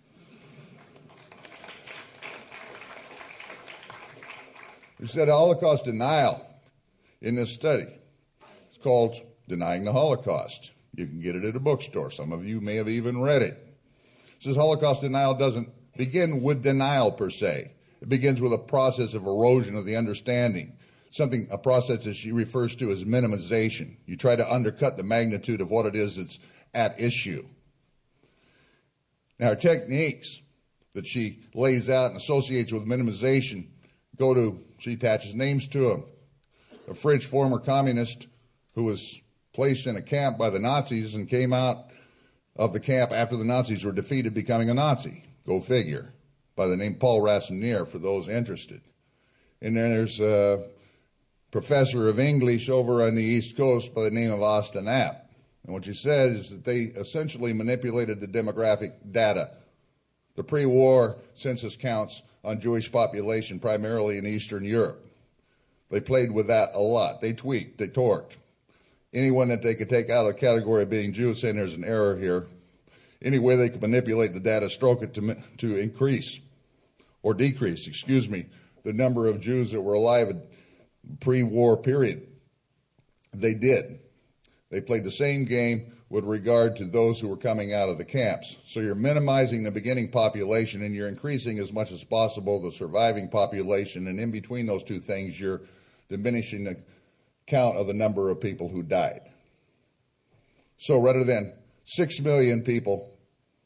We said Holocaust denial in this study. It's called Denying the Holocaust. You can get it at a bookstore. Some of you may have even read it. It says Holocaust denial doesn't begin with denial per se. It begins with a process of erosion of the understanding, something, a process that she refers to as minimization. You try to undercut the magnitude of what it is that's at issue. Now, her techniques that she lays out and associates with minimization go to, she attaches names to them. A French former communist who was placed in a camp by the Nazis and came out of the camp after the Nazis were defeated, becoming a Nazi. Go figure. By the name Paul Rassonier, for those interested. And then there's a professor of English over on the East Coast by the name of Austin Knapp. And what she said is that they essentially manipulated the demographic data, the pre-war census counts on Jewish population, primarily in Eastern Europe. They played with that a lot. They tweaked, they torqued. Anyone that they could take out of the category of being Jew, saying there's an error here, any way they could manipulate the data, stroke it to, to increase or decrease, excuse me, the number of Jews that were alive in pre-war period. They did. They played the same game with regard to those who were coming out of the camps. So you're minimizing the beginning population and you're increasing as much as possible the surviving population, and in between those two things you're diminishing the count of the number of people who died. So rather than six million people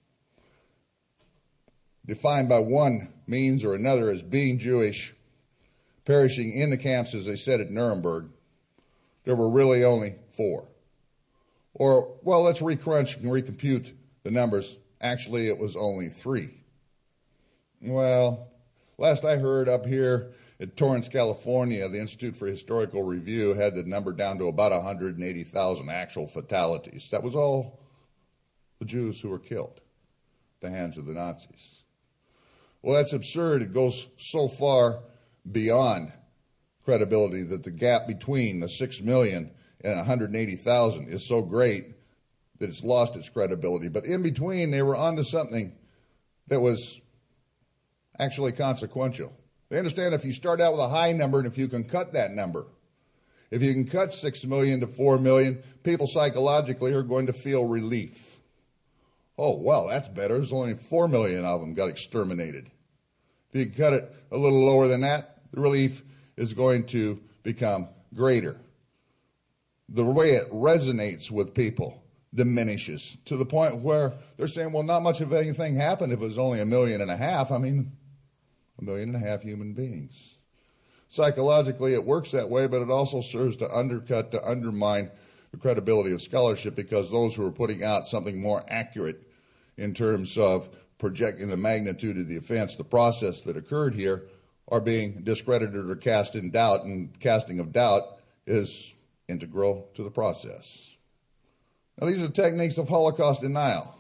defined by one means or another as being Jewish, perishing in the camps, as they said at Nuremberg, there were really only four. Or, well, let's recrunch and recompute the numbers. Actually, it was only three. Well, last I heard up here at Torrance, California, the Institute for Historical Review had the number down to about one hundred eighty thousand actual fatalities. That was all the Jews who were killed at the hands of the Nazis. Well, that's absurd. It goes so far beyond credibility that the gap between the six million and one hundred eighty thousand is so great that it's lost its credibility. But in between, they were onto something that was actually consequential. They understand if you start out with a high number and if you can cut that number, if you can cut six million to four million, people psychologically are going to feel relief. Oh, well, that's better. There's only four million of them got exterminated. If you can cut it a little lower than that, the relief is going to become greater. The way it resonates with people, diminishes to the point where they're saying, well, not much of anything happened if it was only a million and a half. I mean, a million and a half human beings. Psychologically, it works that way, but it also serves to undercut, to undermine the credibility of scholarship, because those who are putting out something more accurate in terms of projecting the magnitude of the offense, the process that occurred here, are being discredited or cast in doubt, and casting of doubt is integral to the process. Now, these are techniques of Holocaust denial.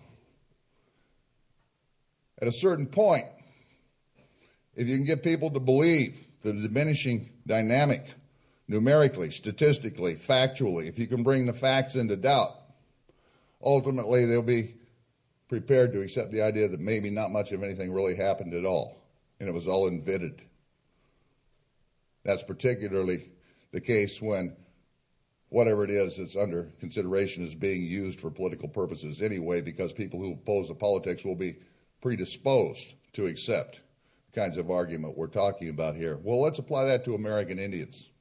At a certain point, if you can get people to believe the diminishing dynamic, numerically, statistically, factually, if you can bring the facts into doubt, ultimately they'll be prepared to accept the idea that maybe not much of anything really happened at all, and it was all invented. That's particularly the case when whatever it is that's under consideration is being used for political purposes anyway, because people who oppose the politics will be predisposed to accept the kinds of argument we're talking about here. Well, let's apply that to American Indians.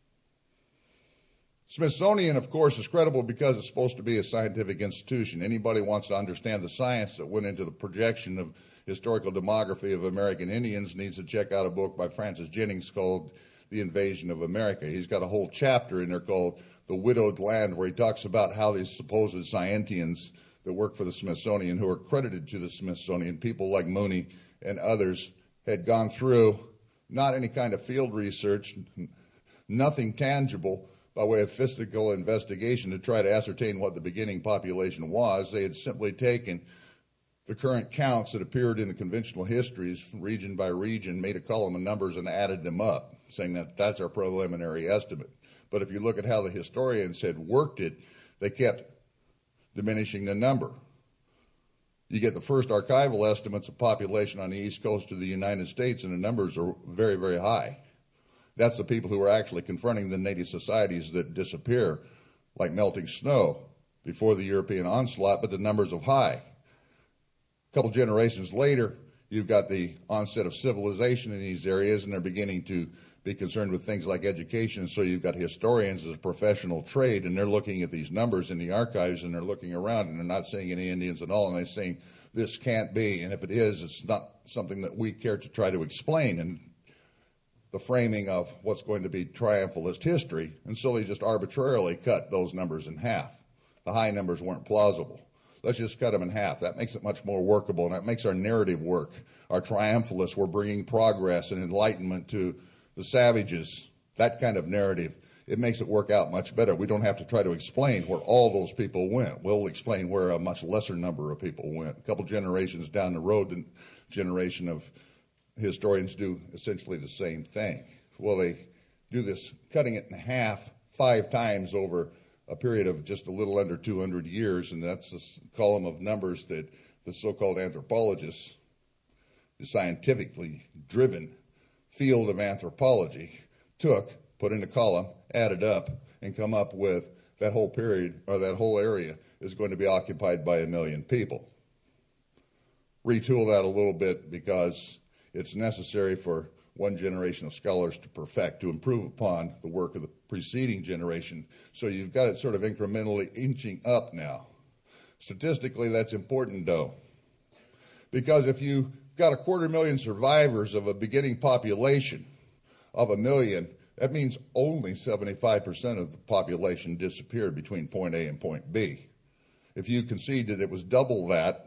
Smithsonian, of course, is credible because it's supposed to be a scientific institution. Anybody wants to understand the science that went into the projection of historical demography of American Indians needs to check out a book by Francis Jennings called The Invasion of America. He's got a whole chapter in there called The Widowed Land, where he talks about how these supposed scientians that work for the Smithsonian, who are credited to the Smithsonian, people like Mooney and others, had gone through not any kind of field research, nothing tangible, by way of physical investigation to try to ascertain what the beginning population was. They had simply taken the current counts that appeared in the conventional histories, region by region, made a column of numbers and added them up, saying that that's our preliminary estimate. But if you look at how the historians had worked it, they kept diminishing the number. You get the first archival estimates of population on the east coast of the United States, and the numbers are very, very high. That's the people who are actually confronting the native societies that disappear like melting snow before the European onslaught, but the numbers are high. A couple generations later, you've got the onset of civilization in these areas, and they're beginning to be concerned with things like education. So you've got historians as a professional trade, and they're looking at these numbers in the archives, and they're looking around, and they're not seeing any Indians at all, and they're saying, this can't be, and if it is, it's not something that we care to try to explain. And the framing of what's going to be triumphalist history, and so they just arbitrarily cut those numbers in half. The high numbers weren't plausible. Let's just cut them in half. That makes it much more workable, and that makes our narrative work. Our triumphalists were bringing progress and enlightenment to the savages, that kind of narrative. It makes it work out much better. We don't have to try to explain where all those people went. We'll explain where a much lesser number of people went. A couple generations down the road, the generation of historians do essentially the same thing. Well, they do this, cutting it in half five times over a period of just a little under two hundred years, and that's a column of numbers that the so-called anthropologists, the scientifically driven field of anthropology, took, put in a column, added up, and come up with that whole period, or that whole area is going to be occupied by a million people. Retool that a little bit because it's necessary for one generation of scholars to perfect, to improve upon the work of the preceding generation. So you've got it sort of incrementally inching up now. Statistically, that's important, though, because if you've got a quarter million survivors of a beginning population of a million, that means only seventy-five percent of the population disappeared between point A and point B. If you concede that it was double that,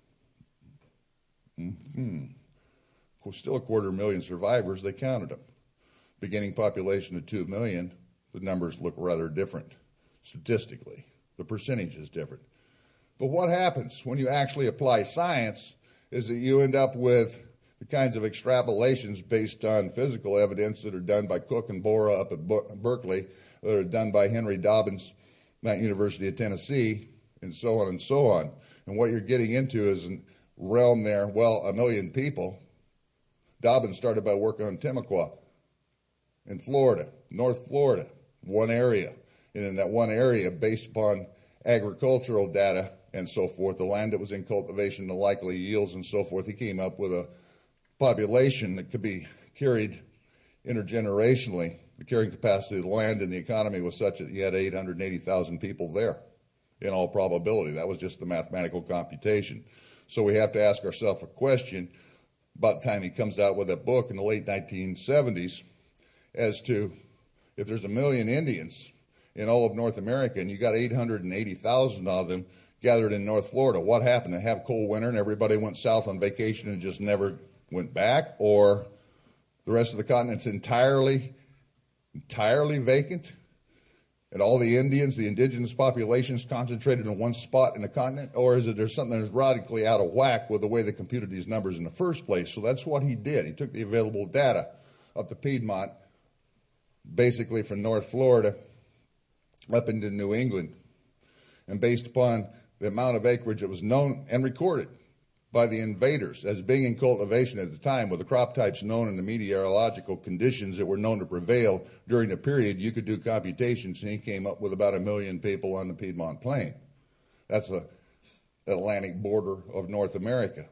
mm-hmm, still a quarter million survivors, they counted them. Beginning population of two million, the numbers look rather different statistically. The percentage is different. But what happens when you actually apply science is that you end up with the kinds of extrapolations based on physical evidence that are done by Cook and Bora up at Berkeley, that are done by Henry Dobbins at University of Tennessee, and so on and so on. And what you're getting into is a realm there, well, a million people. Dobbins started by working on Timucua in Florida, North Florida, one area. And in that one area, based upon agricultural data and so forth, the land that was in cultivation, the likely yields and so forth, he came up with a population that could be carried intergenerationally. The carrying capacity of the land and the economy was such that you had eight hundred eighty thousand people there. in all probability. That was just the mathematical computation. So we have to ask ourselves a question about the time he comes out with that book in the late nineteen seventies as to if there's a million Indians in all of North America and you got eight hundred eighty thousand of them gathered in North Florida, what happened? They have a cold winter and everybody went south on vacation and just never went back? Or the rest of the continent's entirely, entirely vacant? And all the Indians, the indigenous populations concentrated in one spot in the continent? Or is it there's something that's radically out of whack with the way they computed these numbers in the first place? So that's what he did. He took the available data up to Piedmont, basically from North Florida up into New England, and based upon the amount of acreage that was known and recorded by the invaders as being in cultivation at the time, with the crop types known and the meteorological conditions that were known to prevail during the period, you could do computations, and he came up with about a million people on the Piedmont Plain. That's the Atlantic border of North America.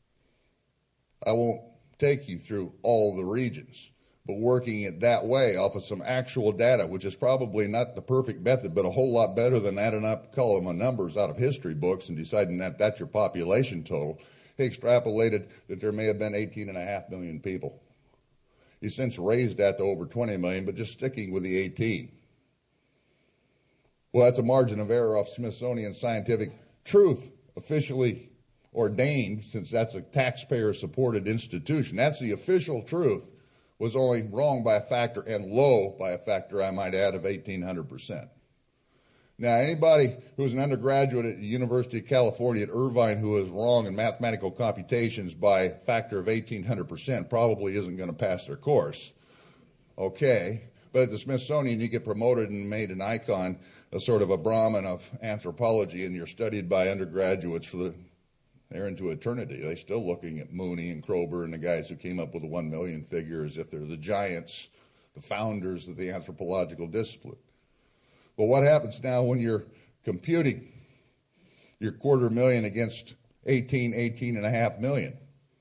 I won't take you through all the regions, but working it that way off of some actual data, which is probably not the perfect method, but a whole lot better than adding up a column of numbers out of history books and deciding that that's your population total. He extrapolated that there may have been eighteen and a half million people. He's since raised that to over twenty million, but just sticking with the eighteen. Well, that's a margin of error off Smithsonian Scientific Truth, officially ordained, since that's a taxpayer-supported institution. That's the official truth. Was only wrong by a factor and low by a factor, I might add, of eighteen hundred percent. Now, anybody who's an undergraduate at the University of California at Irvine who is wrong in mathematical computations by a factor of eighteen hundred percent probably isn't going to pass their course. Okay, but at the Smithsonian you get promoted and made an icon, a sort of a Brahmin of anthropology, and you're studied by undergraduates for the They're into eternity. They're still looking at Mooney and Kroeber and the guys who came up with the one million figure as if they're the giants, the founders of the anthropological discipline. But what happens now when you're computing your quarter million against eighteen, eighteen and a half million?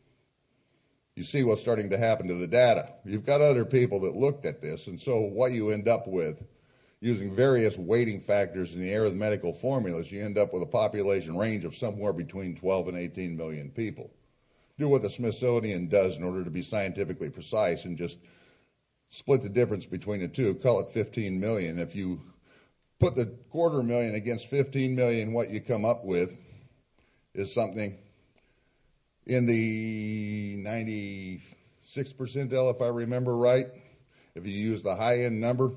You see what's starting to happen to the data. You've got other people that looked at this, and so what you end up with, using various weighting factors in the arithmetical formulas, you end up with a population range of somewhere between twelve and eighteen million people. Do what the Smithsonian does in order to be scientifically precise and just split the difference between the two, call it fifteen million. If you put the quarter million against fifteen million, what you come up with is something in the ninety-sixth percentile, if I remember right. If you use the high-end number,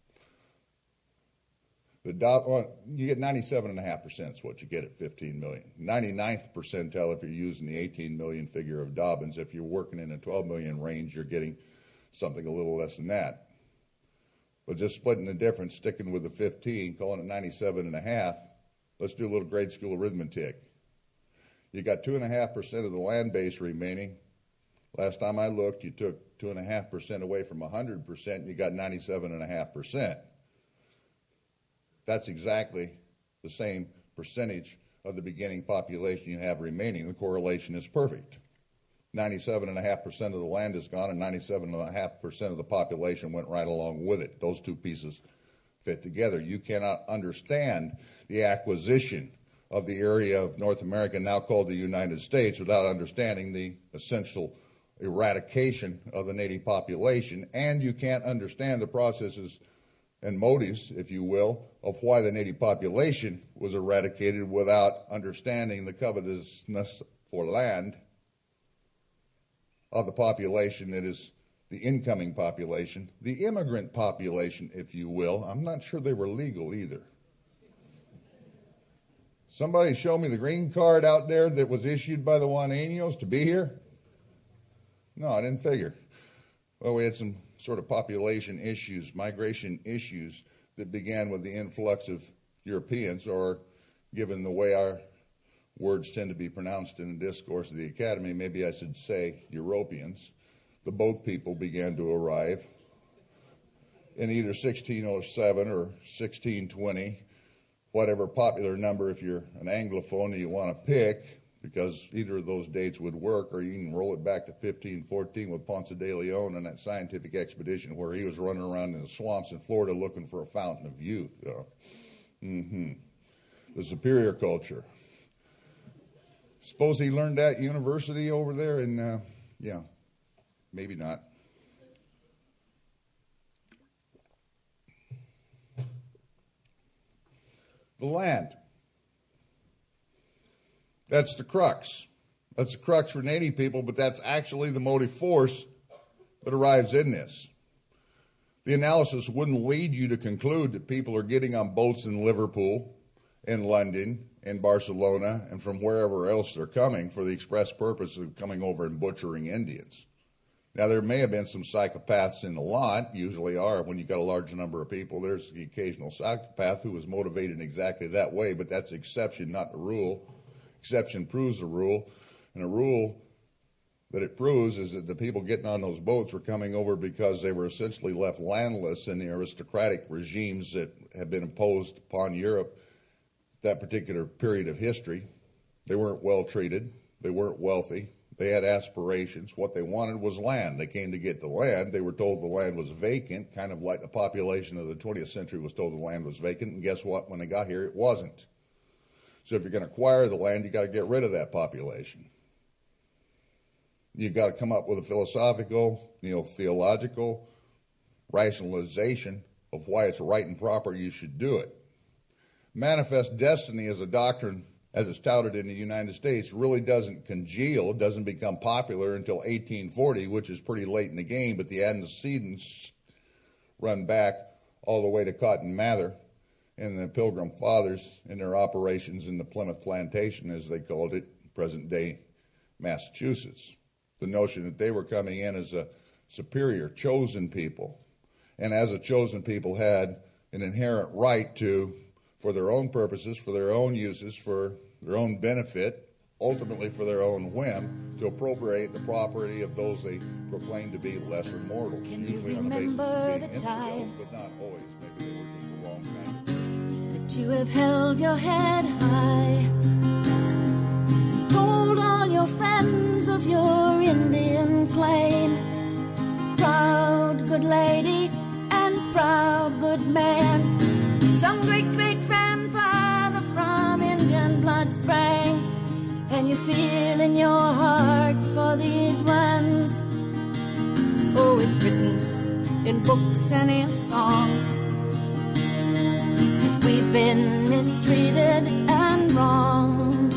The dot, well, you get ninety-seven point five percent is what you get at fifteen million. ninety-ninth percentile if you're using the eighteen million figure of Dobbins. If you're working in a twelve million range, you're getting something a little less than that. But just splitting the difference, sticking with the fifteen, calling it ninety-seven point five, let's do a little grade school arithmetic. You got two point five percent of the land base remaining. Last time I looked, you took two point five percent away from one hundred percent, and you got ninety-seven point five percent. That's exactly the same percentage of the beginning population you have remaining. The correlation is perfect. ninety-seven point five percent of the land is gone, and ninety-seven point five percent of the population went right along with it. Those two pieces fit together. You cannot understand the acquisition of the area of North America, now called the United States, without understanding the essential eradication of the native population, and you can't understand the processes and motives, if you will, of why the native population was eradicated without understanding the covetousness for land of the population that is the incoming population, the immigrant population, if you will. I'm not sure they were legal either. Somebody show me the green card out there that was issued by the Juaneños to be here? No, I didn't figure. Well, we had some sort of population issues, migration issues that began with the influx of Europeans, or given the way our words tend to be pronounced in the discourse of the academy, maybe I should say Europeans. The boat people began to arrive in either sixteen oh seven or sixteen twenty, whatever popular number if you're an Anglophone you want to pick, because either of those dates would work, or you can roll it back to fifteen fourteen with Ponce de Leon and that scientific expedition where he was running around in the swamps in Florida looking for a fountain of youth. You know. Mm-hmm. the superior culture. Suppose he learned that university over there in, uh, yeah, maybe not. The land. That's the crux. That's the crux for Native people, but that's actually the motive force that arrives in this. The analysis wouldn't lead you to conclude that people are getting on boats in Liverpool, in London, in Barcelona, and from wherever else they're coming for the express purpose of coming over and butchering Indians. Now, there may have been some psychopaths in the lot, usually are. When you've got a large number of people, there's the occasional psychopath who was motivated exactly that way, but that's the exception, not the rule. Exception proves the rule, and a rule that it proves is that the people getting on those boats were coming over because they were essentially left landless in the aristocratic regimes that had been imposed upon Europe that particular period of history. They weren't well treated. They weren't wealthy. They had aspirations. What they wanted was land. They came to get the land. They were told the land was vacant, kind of like the population of the twentieth century was told the land was vacant. And guess what? When they got here, it wasn't. So if you're going to acquire the land, you got to get rid of that population. You've got to come up with a philosophical, you know, theological rationalization of why it's right and proper you should do it. Manifest destiny as a doctrine, as it's touted in the United States, really doesn't congeal, doesn't become popular until eighteen forty, which is pretty late in the game, but the antecedents run back all the way to Cotton Mather and the Pilgrim Fathers in their operations in the Plymouth Plantation, as they called it, present-day Massachusetts. The notion that they were coming in as a superior, chosen people, and as a chosen people had an inherent right to, for their own purposes, for their own uses, for their own benefit, ultimately for their own whim, to appropriate the property of those they proclaim to be lesser mortals, usually on the basis of being infidels, but not always. Maybe they were just the wrong kind of person. That you have held your head high, told all your friends of your Indian claim. Proud good lady and proud good man, some great great grandfather from Indian blood sprang, and you feel in your heart for these ones. Oh, it's written in books and in songs that we've been mistreated and wronged.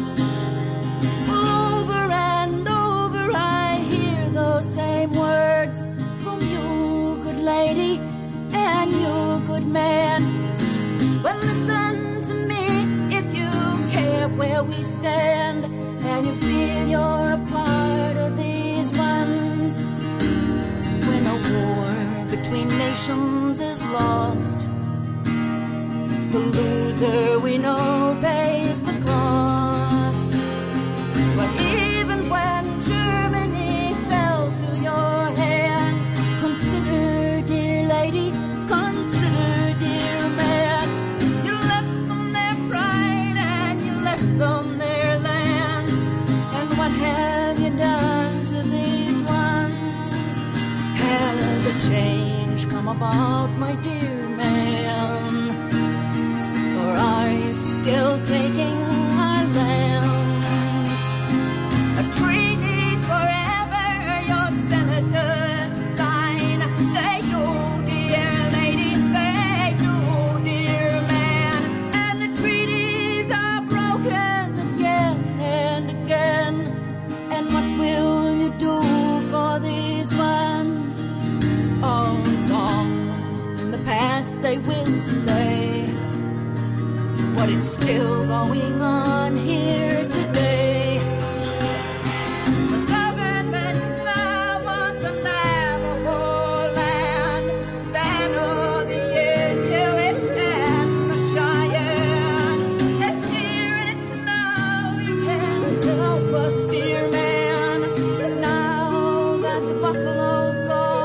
Over and over I hear those same words from you, good lady, and you, good man. Well, listen to me if you care where we stand, and you feel you're a part of these ones. When a war between nations is lost, the loser we know pays the cost. But even when Germany fell to your hands, consider, dear lady, consider, dear man, you left them their pride and you left them their lands. And what have you done to these ones? Has a change come about, my dear man? Or are you still taking our lands? A treaty forever your senators sign. They do, dear lady, they do, dear man. And the treaties are broken again and again. And what will you do for these ones? Oh, it's all in the past, they will say. But it's still going on here today. The governments now want the Navajo land, they know the Inuit and the Cheyenne. It's here and it's now, you can't help us, dear man, now that the buffalo's gone.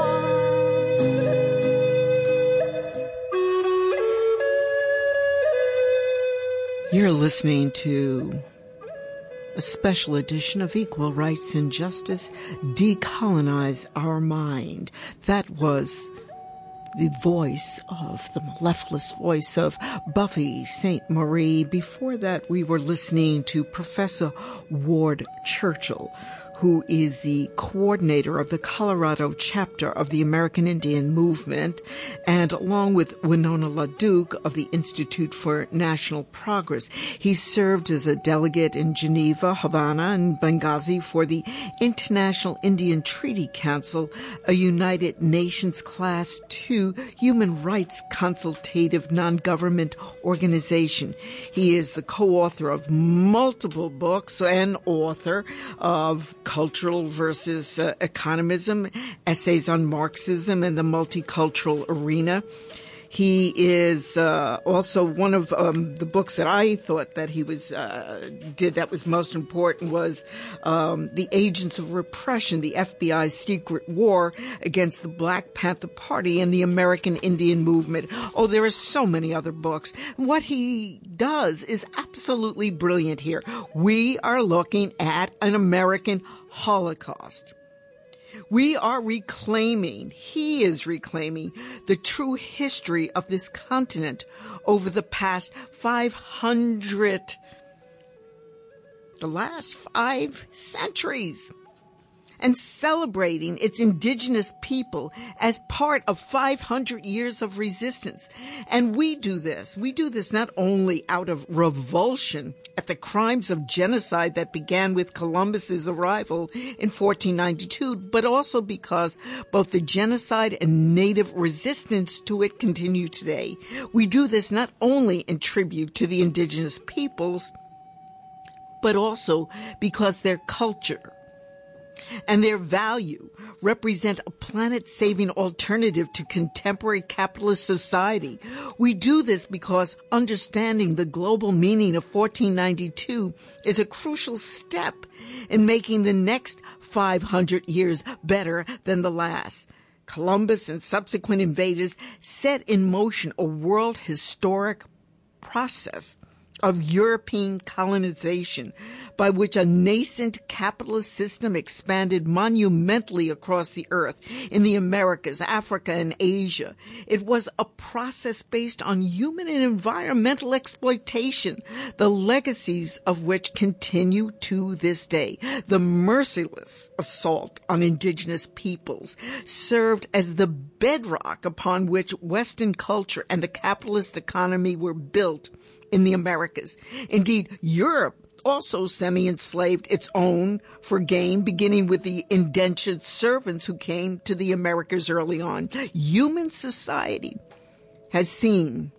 You're listening to a special edition of Equal Rights and Justice, Decolonize Our Mind. That was the voice of, the mellifluous voice of Buffy Sainte Marie. Before that, we were listening to Professor Ward Churchill, who is the coordinator of the Colorado chapter of the American Indian Movement, and along with Winona LaDuke of the Institute for National Progress. He served as a delegate in Geneva, Havana, and Benghazi for the International Indian Treaty Council, a United Nations Class two human rights consultative non-government organization. He is the co-author of multiple books and author of Cultural versus uh, Economism, Essays on Marxism and the Multicultural Arena. He is uh, also one of um, the books that I thought that he was uh, did that was most important was um, The Agents of Repression, the F B I's Secret War Against the Black Panther Party and the American Indian Movement. Oh, there are so many other books. What he does is absolutely brilliant here. We are looking at an American Holocaust. We are reclaiming, he is reclaiming, the true history of this continent over the past five hundred, the last five centuries, and celebrating its indigenous people as part of five hundred years of resistance. And we do this. We do this not only out of revulsion at the crimes of genocide that began with Columbus's arrival in fourteen ninety-two, but also because both the genocide and native resistance to it continue today. We do this not only in tribute to the indigenous peoples, but also because their culture and their value represent a planet-saving alternative to contemporary capitalist society. We do this because understanding the global meaning of fourteen ninety-two is a crucial step in making the next five hundred years better than the last. Columbus and subsequent invaders set in motion a world historic process of European colonization by which a nascent capitalist system expanded monumentally across the earth in the Americas, Africa, and Asia. It was a process based on human and environmental exploitation, the legacies of which continue to this day. The merciless assault on indigenous peoples served as the bedrock upon which Western culture and the capitalist economy were built in the Americas. Indeed, Europe also semi-enslaved its own for gain, beginning with the indentured servants who came to the Americas early on. Human society has seen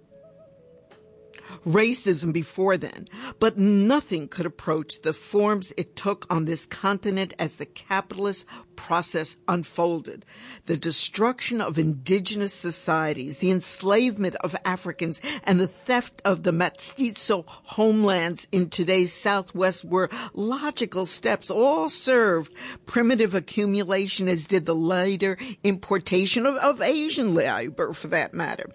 racism before then, but nothing could approach the forms it took on this continent as the capitalist process unfolded. The destruction of indigenous societies, the enslavement of Africans, and the theft of the mestizo homelands in today's Southwest were logical steps. All served primitive accumulation, as did the later importation of, of Asian labor, for that matter.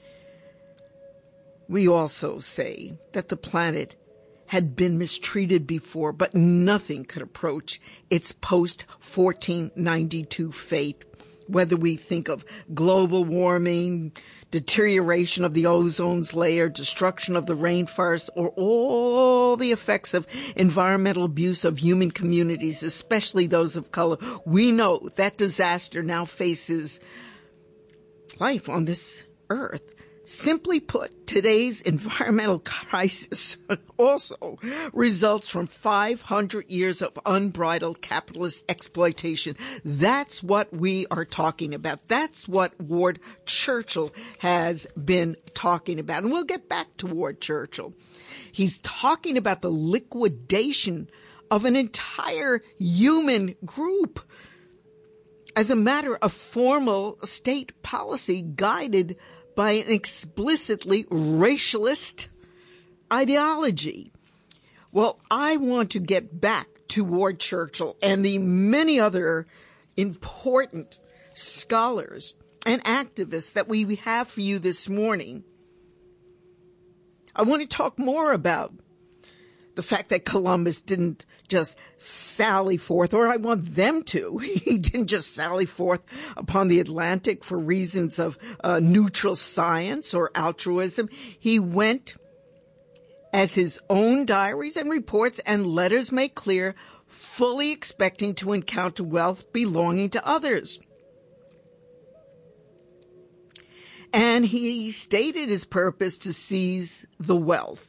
We also say that the planet had been mistreated before, but nothing could approach its post fourteen ninety-two fate. Whether we think of global warming, deterioration of the ozone's layer, destruction of the rainforest, or all the effects of environmental abuse of human communities, especially those of color, we know that disaster now faces life on this earth. Simply put, today's environmental crisis also results from five hundred years of unbridled capitalist exploitation. That's what we are talking about. That's what Ward Churchill has been talking about. And we'll get back to Ward Churchill. He's talking about the liquidation of an entire human group as a matter of formal state policy guided by an explicitly racialist ideology. Well, I want to get back to Ward Churchill and the many other important scholars and activists that we have for you this morning. I want to talk more about The fact that Columbus didn't just sally forth, or I want them to, he didn't just sally forth upon the Atlantic for reasons of uh, neutral science or altruism. He went, as his own diaries and reports and letters make clear, fully expecting to encounter wealth belonging to others. And he stated his purpose to seize the wealth.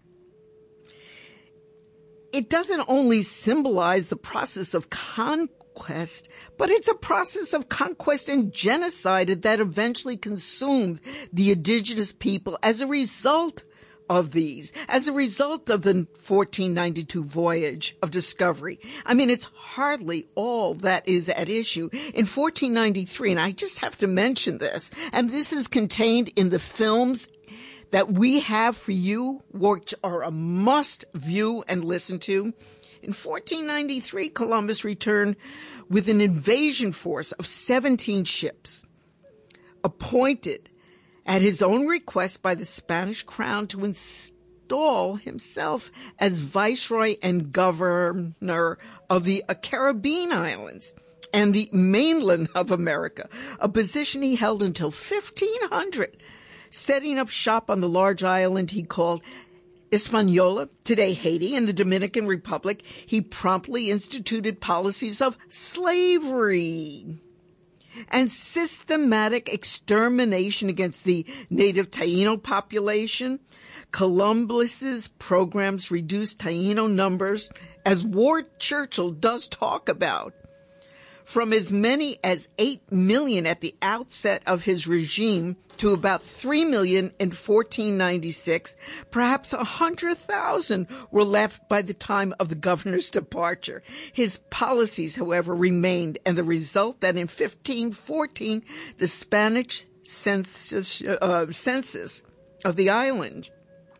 It doesn't only symbolize the process of conquest, but it's a process of conquest and genocide that eventually consumed the indigenous people as a result of these, as a result of the fourteen ninety-two voyage of discovery. I mean, it's hardly all that is at issue. In fourteen ninety-three, and I just have to mention this, and this is contained in the films that we have for you, which are a must view and listen to. In fourteen ninety-three, Columbus returned with an invasion force of seventeen ships, appointed at his own request by the Spanish crown to install himself as viceroy and governor of the Caribbean Islands and the mainland of America, a position he held until fifteen hundred. Setting up shop on the large island he called Hispaniola, today Haiti, and the Dominican Republic, he promptly instituted policies of slavery and systematic extermination against the native Taino population. Columbus's programs reduced Taino numbers, as Ward Churchill does talk about, from as many as eight million at the outset of his regime to about three million in fourteen ninety-six. Perhaps one hundred thousand were left by the time of the governor's departure. His policies, however, remained, and the result that in fifteen fourteen, the Spanish census, uh, census of the island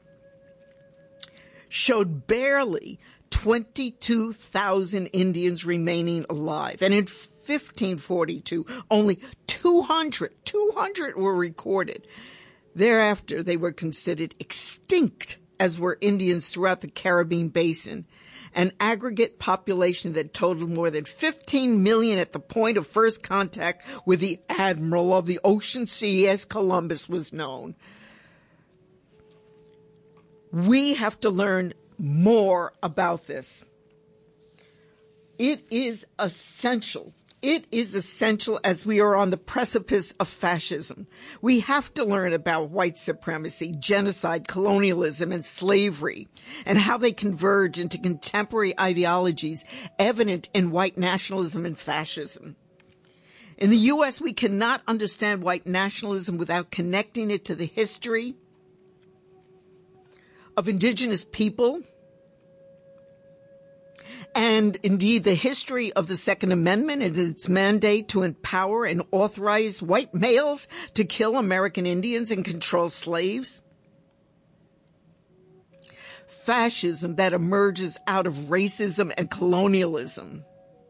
showed barely twenty-two thousand Indians remaining alive. And in fifteen forty-two, only two hundred, two hundred were recorded. Thereafter, they were considered extinct, as were Indians throughout the Caribbean Basin, an aggregate population that totaled more than fifteen million at the point of first contact with the Admiral of the Ocean Sea, as Columbus was known. We have to learn more about this. It is essential. It is essential as we are on the precipice of fascism. We have to learn about white supremacy, genocide, colonialism, and slavery, and how they converge into contemporary ideologies evident in white nationalism and fascism. In the U S, we cannot understand white nationalism without connecting it to the history of indigenous people, and indeed the history of the Second Amendment and its mandate to empower and authorize white males to kill American Indians and control slaves. Fascism that emerges out of racism and colonialism.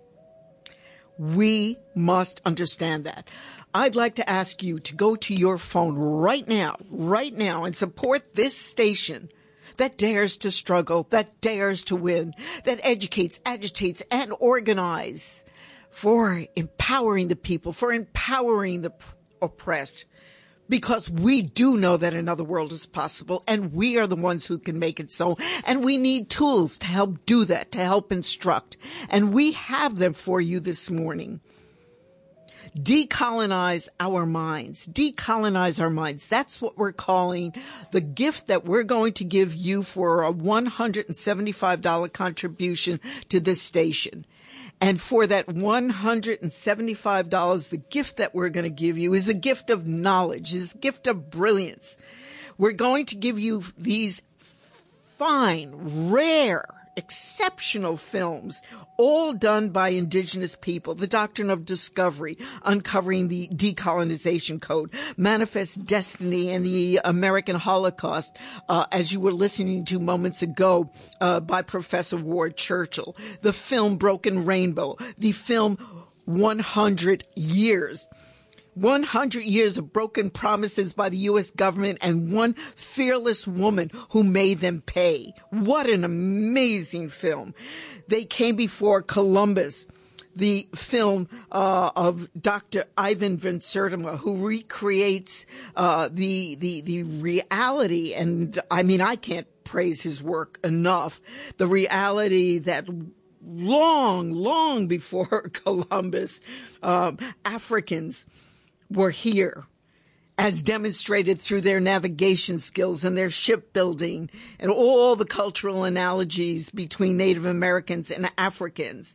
We must understand that. I'd like to ask you to go to your phone right now, right now, and support this station that dares to struggle, that dares to win, that educates, agitates, and organizes for empowering the people, for empowering the oppressed. Because we do know that another world is possible, and we are the ones who can make it so. And we need tools to help do that, to help instruct. And we have them for you this morning. Decolonize our minds. Decolonize our minds. That's what we're calling the gift that we're going to give you for a one hundred seventy-five dollars contribution to this station. And for that one hundred seventy-five dollars, the gift that we're going to give you is the gift of knowledge, is the gift of brilliance. We're going to give you these fine, rare, exceptional films, all done by indigenous people. The Doctrine of Discovery, Uncovering the Decolonization Code, Manifest Destiny and the American Holocaust, uh, as you were listening to moments ago, uh, by Professor Ward Churchill. The film Broken Rainbow, the film one hundred years. one hundred years of broken promises by the U S government and one fearless woman who made them pay. What an amazing film. They came before Columbus, the film uh, of Doctor Ivan Van Sertima, who recreates uh, the, the, the reality. And I mean, I can't praise his work enough. The reality that long, long before Columbus, um, Africans were here, as demonstrated through their navigation skills and their shipbuilding and all the cultural analogies between Native Americans and Africans.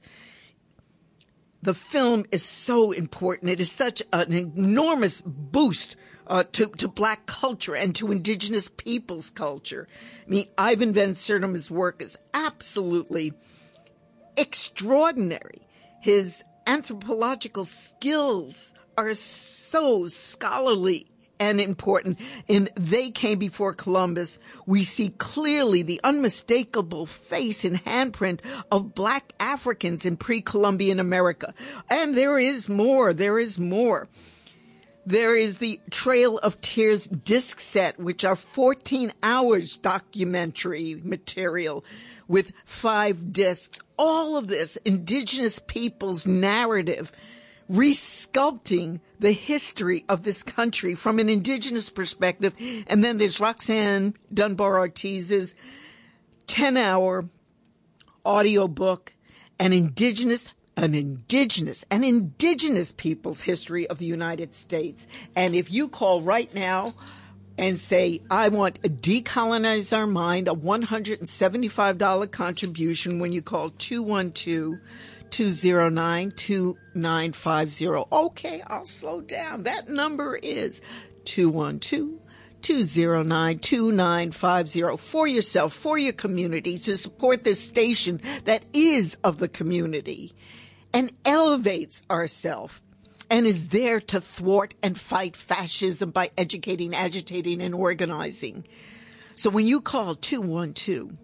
The film is so important. It is such an enormous boost uh, to, to black culture and to indigenous peoples' culture. I mean, Ivan Van Sertima's work is absolutely extraordinary. His anthropological skills are so scholarly and important. In They Came Before Columbus, we see clearly the unmistakable face and handprint of black Africans in pre-Columbian America. And there is more. There is more. There is the Trail of Tears disc set, which are fourteen hours documentary material with five discs. All of this indigenous people's narrative, resculpting the history of this country from an indigenous perspective. And then there's Roxanne Dunbar Ortiz's ten-hour audiobook, an indigenous, an indigenous, an indigenous people's history of the United States. And if you call right now and say, I want to decolonize our mind, a one hundred seventy-five dollars contribution when you call two one two, two zero nine, two nine five zero. Okay, I'll slow down. That number is two one two, two zero nine, two nine five zero. For yourself, for your community, to support this station that is of the community and elevates ourselves and is there to thwart and fight fascism by educating, agitating, and organizing. So when you call two one two,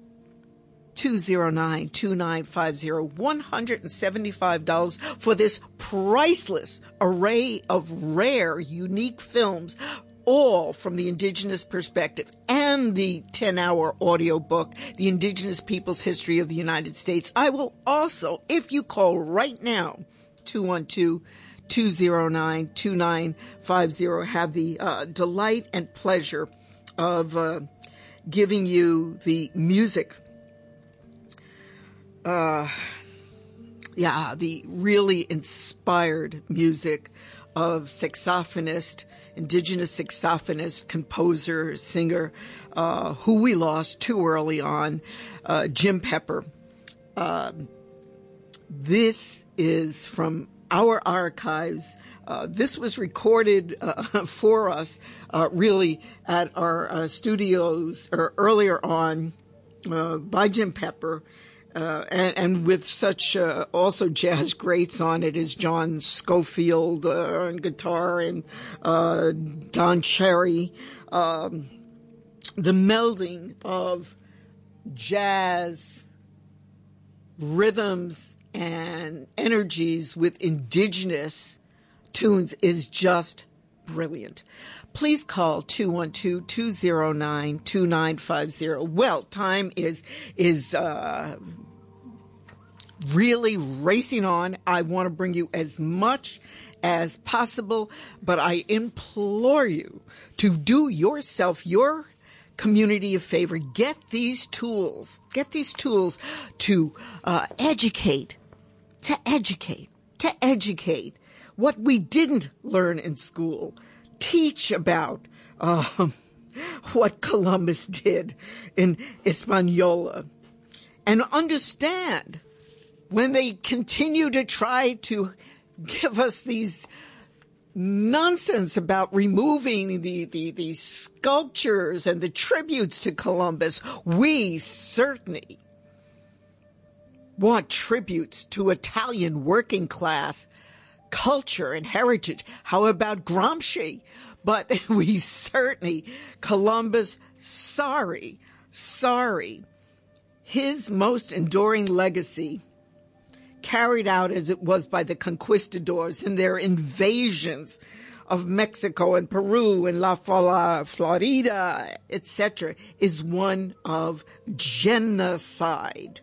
two zero nine, two nine five zero, one hundred seventy-five dollars for this priceless array of rare, unique films, all from the indigenous perspective, and the ten-hour audiobook, The Indigenous Peoples' History of the United States. I will also, if you call right now, two one two, two zero nine, two nine five zero, have the uh, delight and pleasure of uh, giving you the music, uh, yeah, the really inspired music of saxophonist, indigenous saxophonist, composer, singer, uh, who we lost too early on, uh, Jim Pepper. Uh, this is from our archives. Uh, this was recorded uh, for us, uh, really, at our uh, studios or earlier on uh, by Jim Pepper. Uh, and, and with such uh, also jazz greats on it as John Scofield uh, on guitar and uh, Don Cherry. Um, the melding of jazz rhythms and energies with indigenous tunes is just brilliant. Please call two one two, two zero nine, two nine five zero. Well, time is is uh, really racing on. I want to bring you as much as possible, but I implore you to do yourself, your community a favor. Get these tools. Get these tools to uh, educate, to educate, to educate what we didn't learn in school. Teach about um, what Columbus did in Hispaniola, and understand when they continue to try to give us these nonsense about removing the, the, the sculptures and the tributes to Columbus. We certainly want tributes to Italian working class culture and heritage. How about Gramsci? But we certainly, Columbus, sorry, sorry. His most enduring legacy, carried out as it was by the conquistadors and their invasions of Mexico and Peru and La Florida, et cetera, is one of genocide.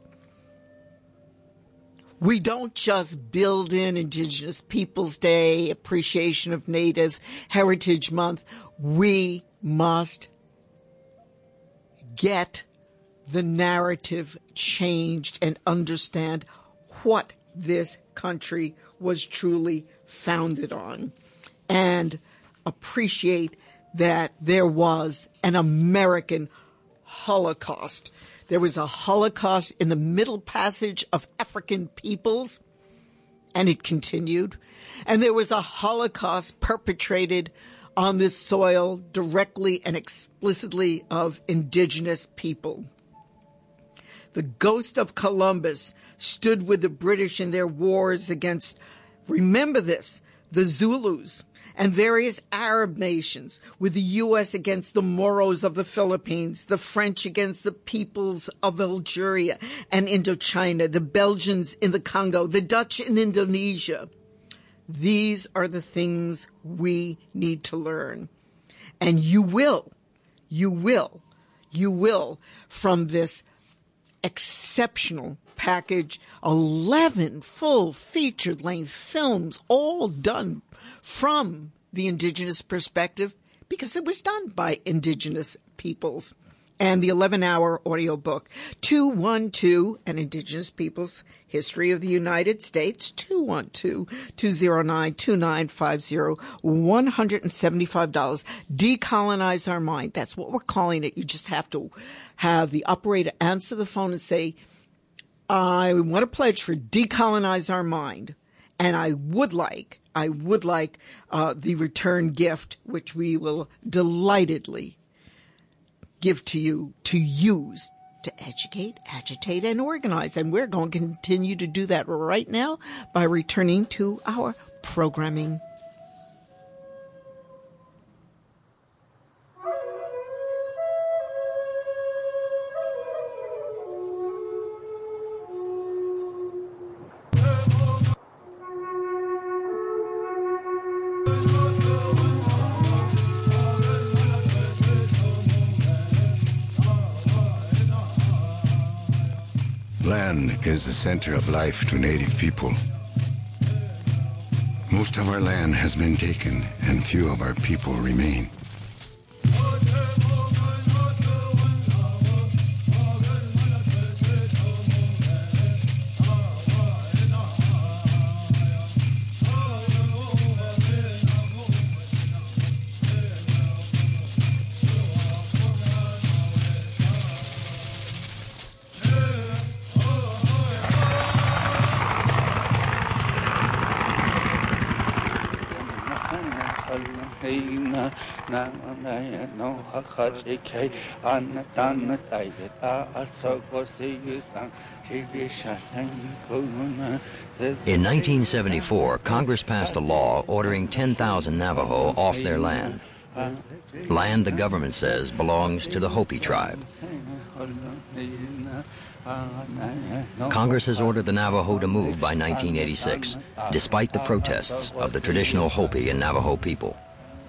We don't just build in Indigenous Peoples Day, appreciation of Native Heritage Month. We must get the narrative changed and understand what this country was truly founded on, and appreciate that there was an American Holocaust. There was a Holocaust in the Middle Passage of African peoples, and it continued. And there was a Holocaust perpetrated on this soil directly and explicitly of indigenous people. The ghost of Columbus stood with the British in their wars against, remember this, the Zulus and various Arab nations, with the U S against the Moros of the Philippines, the French against the peoples of Algeria and Indochina, the Belgians in the Congo, the Dutch in Indonesia. These are the things we need to learn. And you will, you will, you will, from this exceptional package, eleven full feature-length films, all done from the Indigenous perspective, because it was done by Indigenous peoples, and the eleven-hour audiobook, two one two, An Indigenous Peoples History of the United States, two one two, two oh nine, two nine five zero, one hundred seventy-five dollars. Decolonize Our Mind. That's what we're calling it. You just have to have the operator answer the phone and say, I want to pledge for Decolonize Our Mind, and I would like, I would like uh, the return gift, which we will delightedly give to you to use to educate, agitate, and organize. And we're going to continue to do that right now by returning to our programming. Land is the center of life to Native people. Most of our land has been taken, and few of our people remain. In nineteen seventy-four, Congress passed a law ordering ten thousand Navajo off their land. Land, the government says, belongs to the Hopi tribe. Congress has ordered the Navajo to move by nineteen eighty-six, despite the protests of the traditional Hopi and Navajo people.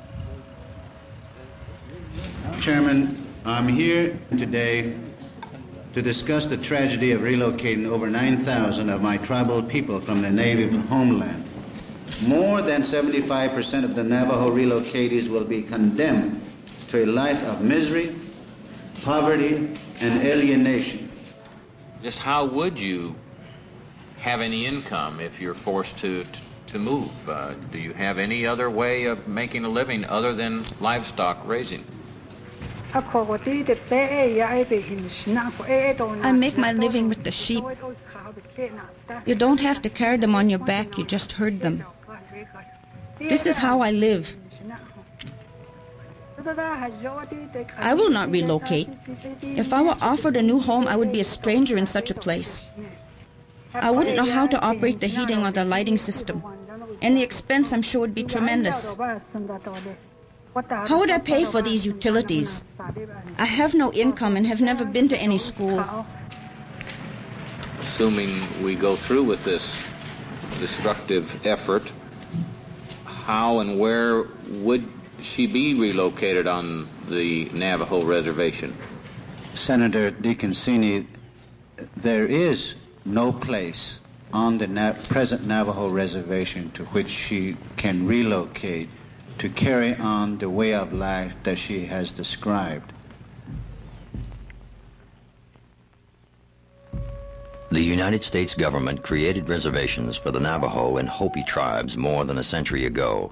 Chairman, I'm here today to discuss the tragedy of relocating over nine thousand of my tribal people from their native homeland. More than seventy-five percent of the Navajo relocatees will be condemned to a life of misery, poverty, and alienation. Just how would you have any income if you're forced to, to, to move? Uh, do you have any other way of making a living other than livestock raising? I make my living with the sheep. You don't have to carry them on your back, you just herd them. This is how I live. I will not relocate. If I were offered a new home, I would be a stranger in such a place. I wouldn't know how to operate the heating or the lighting system, and the expense, I'm sure, would be tremendous. How would I pay for these utilities? I have no income and have never been to any school. Assuming we go through with this destructive effort, how and where would she be relocated on the Navajo reservation? Senator DeConcini, there is no place on the Na- present Navajo reservation to which she can relocate to carry on the way of life that she has described. The United States government created reservations for the Navajo and Hopi tribes more than a century ago.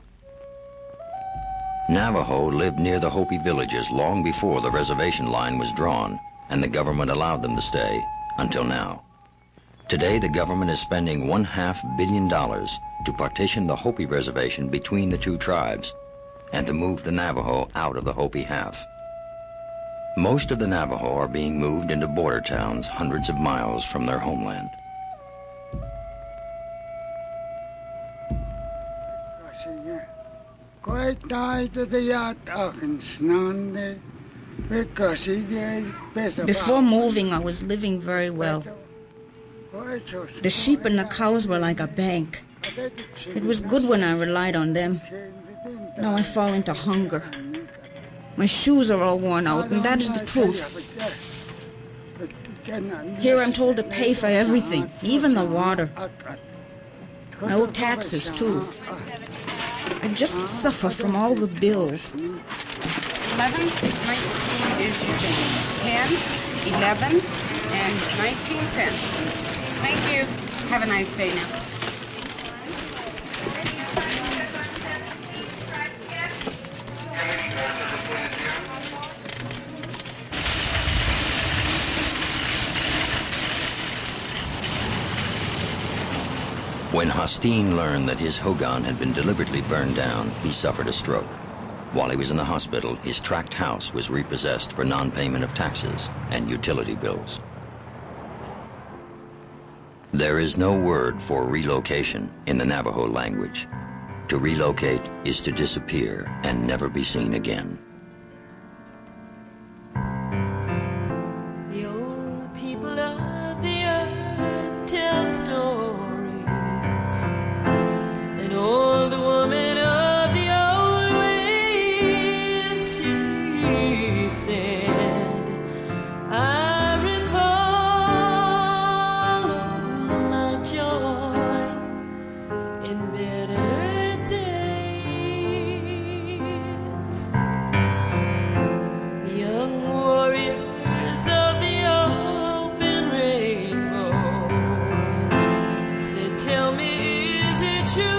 Navajo lived near the Hopi villages long before the reservation line was drawn, and the government allowed them to stay until now. Today, the government is spending one half billion dollars to partition the Hopi reservation between the two tribes and to move the Navajo out of the Hopi half. Most of the Navajo are being moved into border towns hundreds of miles from their homeland. Before moving, I was living very well. The sheep and the cows were like a bank. It was good when I relied on them. Now I fall into hunger. My shoes are all worn out, and that is the truth. Here I'm told to pay for everything, even the water. I owe taxes, too. I just suffer from all the bills. eleven, nineteen is your change. ten, eleven, and nineteen cents. Thank you. Have a nice day now. When Hosteen learned that his hogan had been deliberately burned down, he suffered a stroke. While he was in the hospital, his tract house was repossessed for non-payment of taxes and utility bills. There is no word for relocation in the Navajo language. To relocate is to disappear and never be seen again. The old people of the earth tell stories. An old woman of the old ways, she said, I recall my joy in better days. The young warriors of the open rainbow said, tell me, is it true?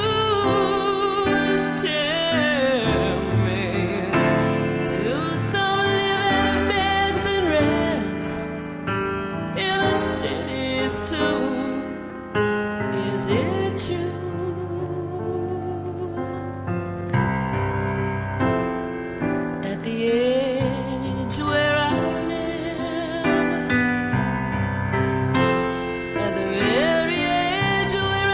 Tell me, do some live in beds and rest in the cities too? Is it true? At the edge where I live, at the very edge where I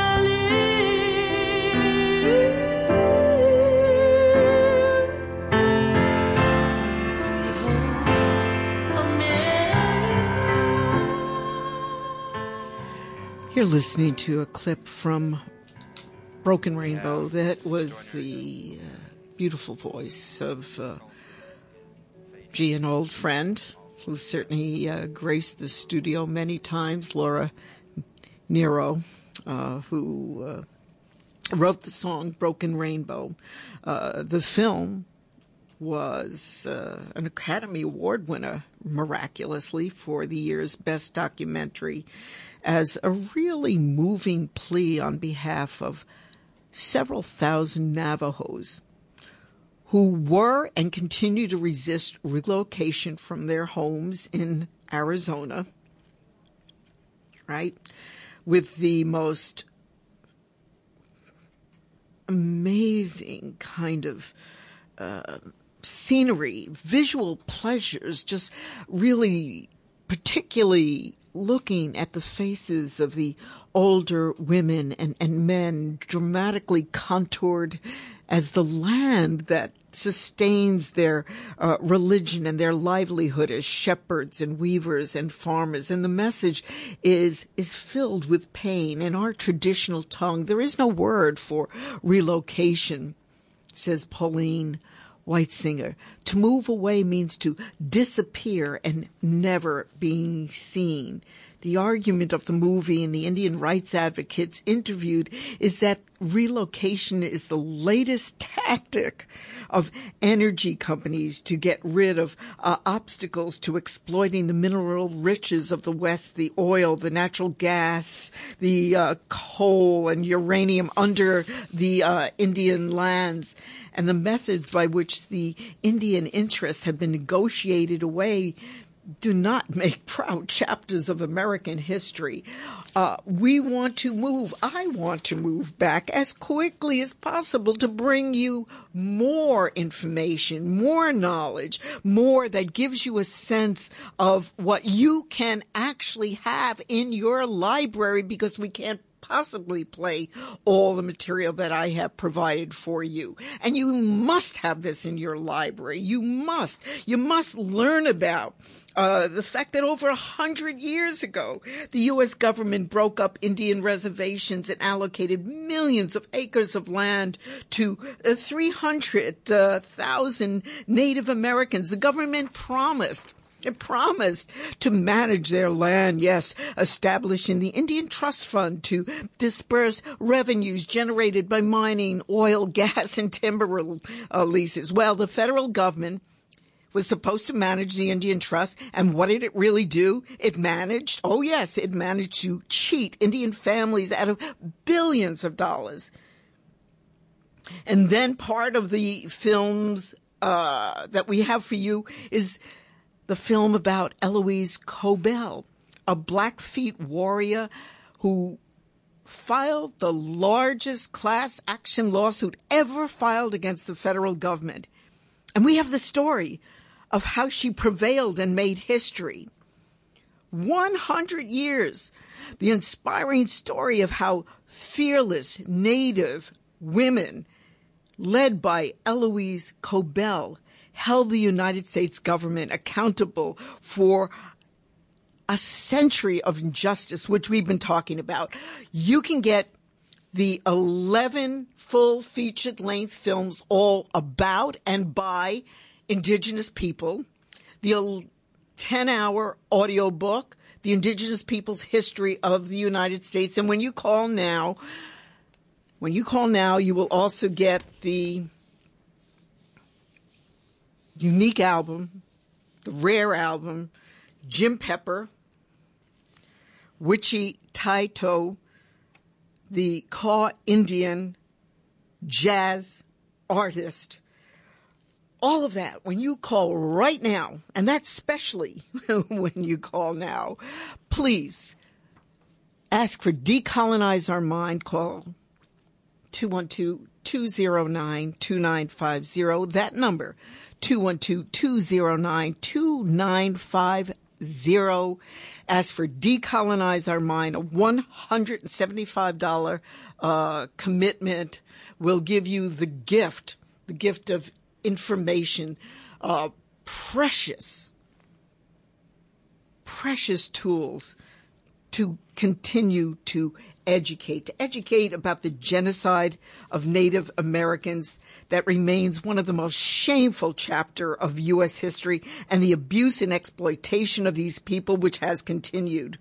live, sweet home America. You're listening to a clip from Broken Rainbow. That was the uh, beautiful voice of uh, G, an old friend who certainly uh, graced the studio many times, Laura Nero, uh, who uh, wrote the song Broken Rainbow. Uh, the film was uh, an Academy Award winner, miraculously, for the year's Best Documentary, as a really moving plea on behalf of several thousand Navajos who were and continue to resist relocation from their homes in Arizona, right, with the most amazing kind of uh, scenery, visual pleasures, just really particularly looking at the faces of the older women and, and men dramatically contoured as the land that sustains their uh, religion and their livelihood as shepherds and weavers and farmers. And the message is is filled with pain. In our traditional tongue, there is no word for relocation. says Pauline Whitesinger. To move away means to disappear and never being seen. The argument of the movie and the Indian rights advocates interviewed is that relocation is the latest tactic of energy companies to get rid of uh, obstacles to exploiting the mineral riches of the West, the oil, the natural gas, the uh, coal and uranium under the uh, Indian lands, and the methods by which the Indian interests have been negotiated away do not make proud chapters of American history. Uh, we want to move, I want to move back as quickly as possible to bring you more information, more knowledge, more that gives you a sense of what you can actually have in your library, because we can't possibly play all the material that I have provided for you. And you must have this in your library. You must. You must learn about Uh, the fact that over a hundred years ago, the U S government broke up Indian reservations and allocated millions of acres of land to uh, three hundred thousand Native Americans. The government promised It promised to manage their land, yes, establishing the Indian Trust Fund to disperse revenues generated by mining, oil, gas, and timber uh, leases. Well, the federal government was supposed to manage the Indian Trust, and what did it really do? It managed, oh yes, it managed to cheat Indian families out of billions of dollars. And then part of the films uh, that we have for you is the film about Eloise Cobell, a Blackfeet warrior who filed the largest class action lawsuit ever filed against the federal government. And we have the story of how she prevailed and made history. one hundred years, the inspiring story of how fearless Native women, led by Eloise Cobell, held the United States government accountable for a century of injustice, which we've been talking about. You can get the eleven full featured length films all about and by Indigenous people, the ten hour audiobook, The Indigenous People's History of the United States. And when you call now, when you call now, you will also get the unique album, the rare album, Jim Pepper, Wichita Taito, the Kaw Indian jazz artist. All of that, when you call right now, and that's especially when you call now, please ask for Decolonize Our Mind. Call two one two, two zero nine, two nine five zero. That number, two one two, two zero nine, two nine five zero. Ask for Decolonize Our Mind, a one hundred seventy-five dollars uh, commitment will give you the gift, the gift of information, uh, precious, precious tools to continue to educate, to educate about the genocide of Native Americans that remains one of the most shameful chapter of U S history, and the abuse and exploitation of these people, which has continued.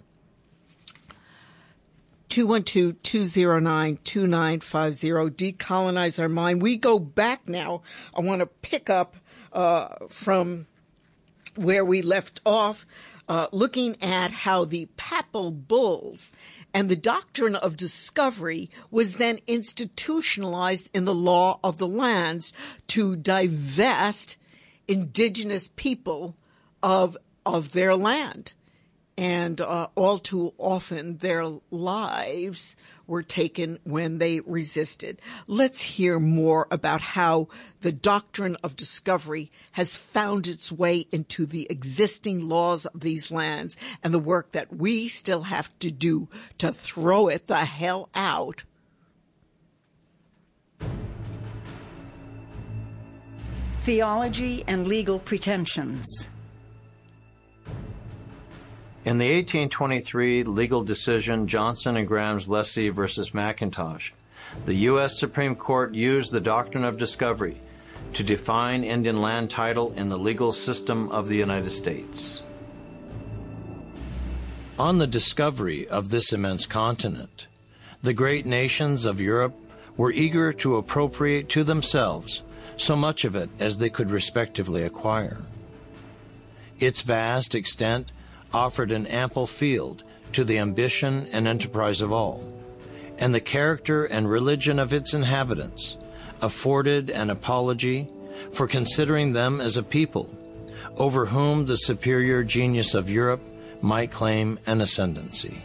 two one two, two zero nine, two nine five zero, Decolonize Our Mind. We go back now. I want to pick up uh, from where we left off, uh, looking at how the papal bulls and the doctrine of discovery was then institutionalized in the law of the lands to divest indigenous people of of their land. And uh, all too often their lives were taken when they resisted. Let's hear more about how the doctrine of discovery has found its way into the existing laws of these lands, and the work that we still have to do to throw it the hell out. Theology and legal pretensions. In the eighteen twenty-three legal decision Johnson and Graham's Lessee versus McIntosh, the U S Supreme Court used the doctrine of discovery to define Indian land title in the legal system of the United States. On the discovery of this immense continent, the great nations of Europe were eager to appropriate to themselves so much of it as they could respectively acquire. Its vast extent offered an ample field to the ambition and enterprise of all, and the character and religion of its inhabitants afforded an apology for considering them as a people over whom the superior genius of Europe might claim an ascendancy.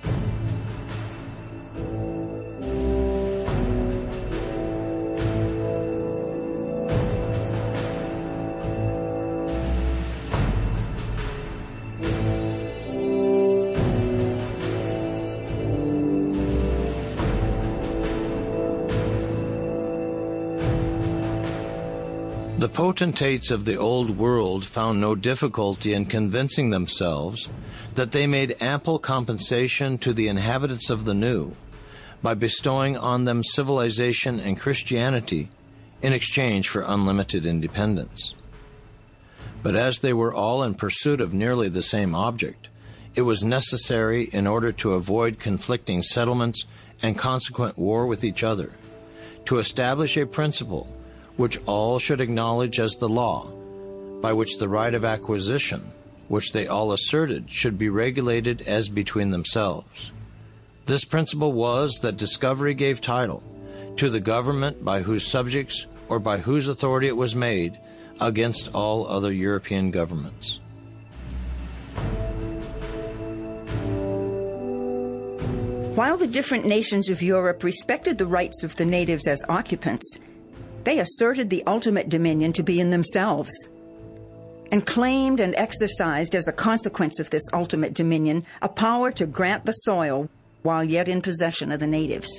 The potentates of the Old World found no difficulty in convincing themselves that they made ample compensation to the inhabitants of the New by bestowing on them civilization and Christianity in exchange for unlimited independence. But as they were all in pursuit of nearly the same object, it was necessary, in order to avoid conflicting settlements and consequent war with each other, to establish a principle which all should acknowledge as the law, by which the right of acquisition, which they all asserted, should be regulated as between themselves. This principle was that discovery gave title to the government by whose subjects or by whose authority it was made against all other European governments. While the different nations of Europe respected the rights of the natives as occupants, they asserted the ultimate dominion to be in themselves, and claimed and exercised as a consequence of this ultimate dominion a power to grant the soil while yet in possession of the natives.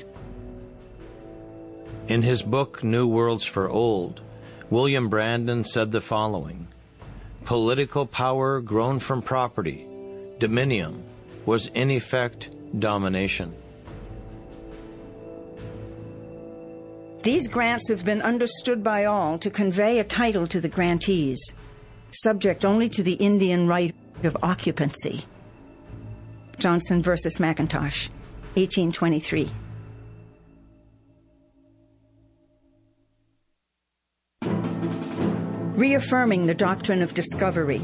In his book, New Worlds for Old, William Brandon said the following: "Political power grown from property, dominium, was in effect domination." These grants have been understood by all to convey a title to the grantees, subject only to the Indian right of occupancy. Johnson versus McIntosh, eighteen twenty-three. Reaffirming the doctrine of discovery.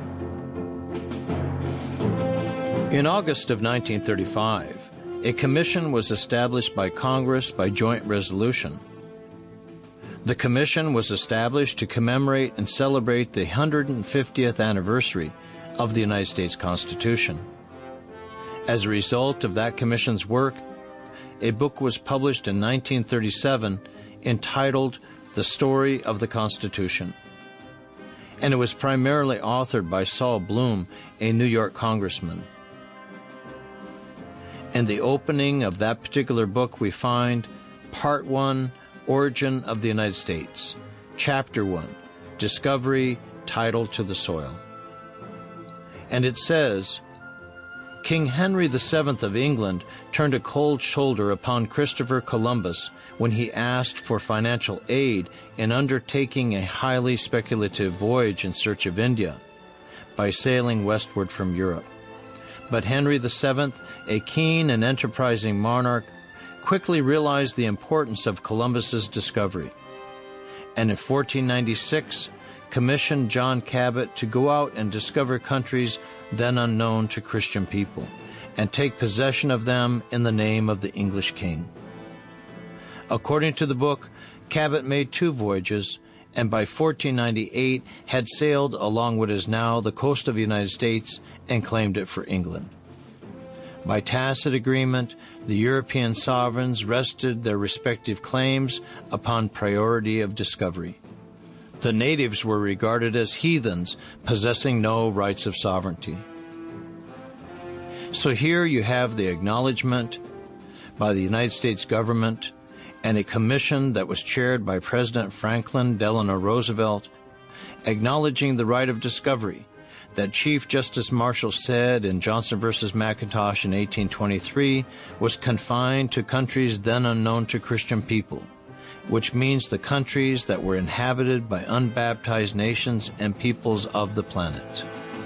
In August of nineteen thirty-five, a commission was established by Congress by joint resolution. The commission was established to commemorate and celebrate the one hundred fiftieth anniversary of the United States Constitution. As a result of that commission's work, a book was published in nineteen thirty-seven entitled The Story of the Constitution, and it was primarily authored by Saul Bloom, a New York congressman. In the opening of that particular book, we find Part one, Origin of the United States, Chapter one, Discovery, Title to the Soil. And it says, King Henry the Seventh of England turned a cold shoulder upon Christopher Columbus when he asked for financial aid in undertaking a highly speculative voyage in search of India by sailing westward from Europe. But Henry the Seventh, a keen and enterprising monarch, quickly realized the importance of Columbus's discovery, and in fourteen ninety-six commissioned John Cabot to go out and discover countries then unknown to Christian people, and take possession of them in the name of the English king. According to the book, Cabot made two voyages, and by fourteen ninety-eight had sailed along what is now the coast of the United States and claimed it for England. By tacit agreement, the European sovereigns rested their respective claims upon priority of discovery. The natives were regarded as heathens, possessing no rights of sovereignty. So here you have the acknowledgement by the United States government and a commission that was chaired by President Franklin Delano Roosevelt, acknowledging the right of discovery that Chief Justice Marshall said in Johnson versus McIntosh in eighteen twenty-three was confined to countries then unknown to Christian people, which means the countries that were inhabited by unbaptized nations and peoples of the planet.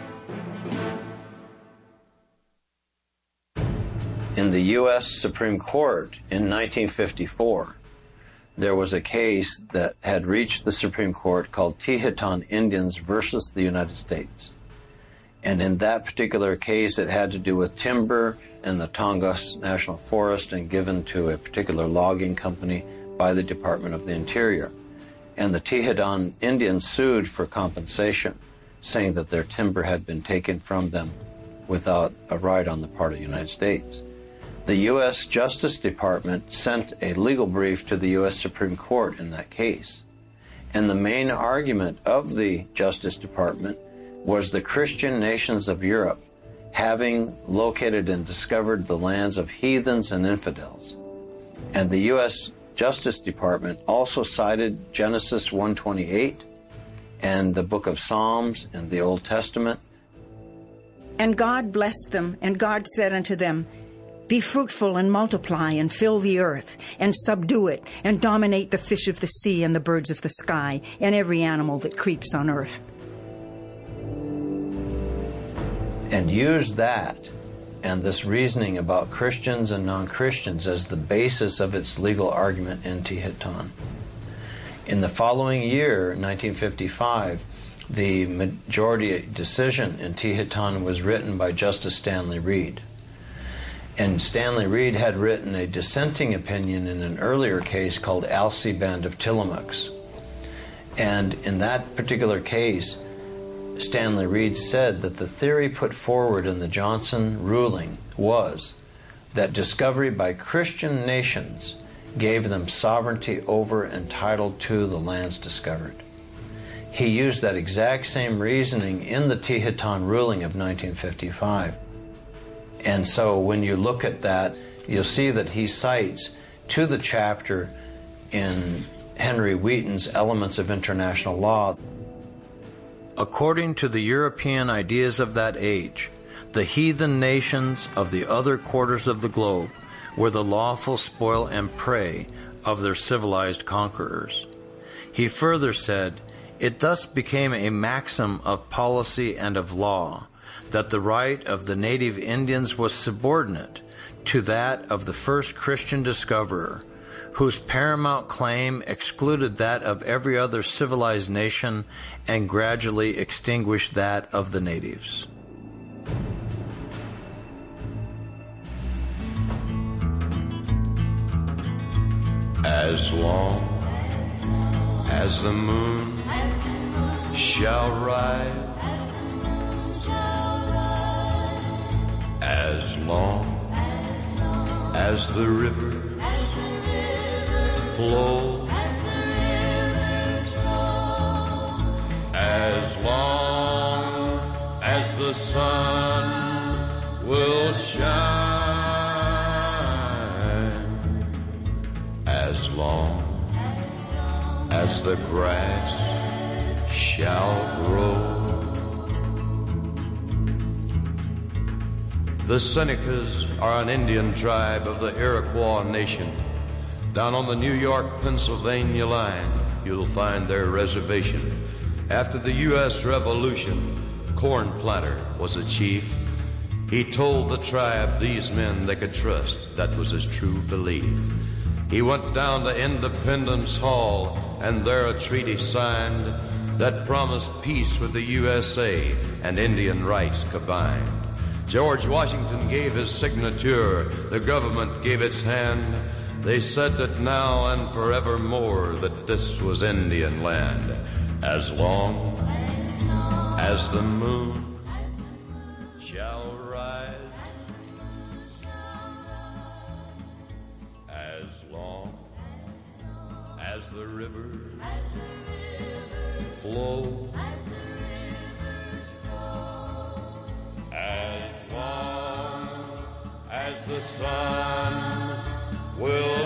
In the U S Supreme Court in nineteen fifty-four, there was a case that had reached the Supreme Court called Tehitan Indians versus the United States. And in that particular case, it had to do with timber in the Tongass National Forest and given to a particular logging company by the Department of the Interior. And the Tehitan Indians sued for compensation, saying that their timber had been taken from them without a right on the part of the United States. The U S Justice Department sent a legal brief to the U S Supreme Court in that case. And the main argument of the Justice Department was the Christian nations of Europe having located and discovered the lands of heathens and infidels. And the U S Justice Department also cited Genesis one twenty-eight and the book of Psalms and the Old Testament. And God blessed them, and God said unto them, Be fruitful and multiply and fill the earth and subdue it and dominate the fish of the sea and the birds of the sky and every animal that creeps on earth. And use that and this reasoning about Christians and non-Christians as the basis of its legal argument in Tehitan. In the following year, nineteen fifty-five, the majority decision in Tehitan was written by Justice Stanley Reed. And Stanley Reed had written a dissenting opinion in an earlier case called Alcee Band of Tillamook's. And in that particular case, Stanley Reed said that the theory put forward in the Johnson ruling was that discovery by Christian nations gave them sovereignty over and title to the lands discovered. He used that exact same reasoning in the Tehitan ruling of nineteen fifty-five. And so when you look at that, you'll see that he cites to the chapter in Henry Wheaton's Elements of International Law. According to the European ideas of that age, the heathen nations of the other quarters of the globe were the lawful spoil and prey of their civilized conquerors. He further said, it thus became a maxim of policy and of law that the right of the native Indians was subordinate to that of the first Christian discoverer, whose paramount claim excluded that of every other civilized nation and gradually extinguished that of the natives. As long as the moon shall rise, as long as the river flows, as long as the sun will shine, as long as the grass shall grow. The Senecas are an Indian tribe of the Iroquois Nation. Down on the New York-Pennsylvania line, you'll find their reservation. After the U S Revolution, Corn Planter was a chief. He told the tribe these men they could trust. That was his true belief. He went down to Independence Hall, and there a treaty signed that promised peace with the U S A and Indian rights combined. George Washington gave his signature, the government gave its hand. They said that now and forevermore that this was Indian land. As long as the moon shall rise, as long as the rivers flow, as long as the sun will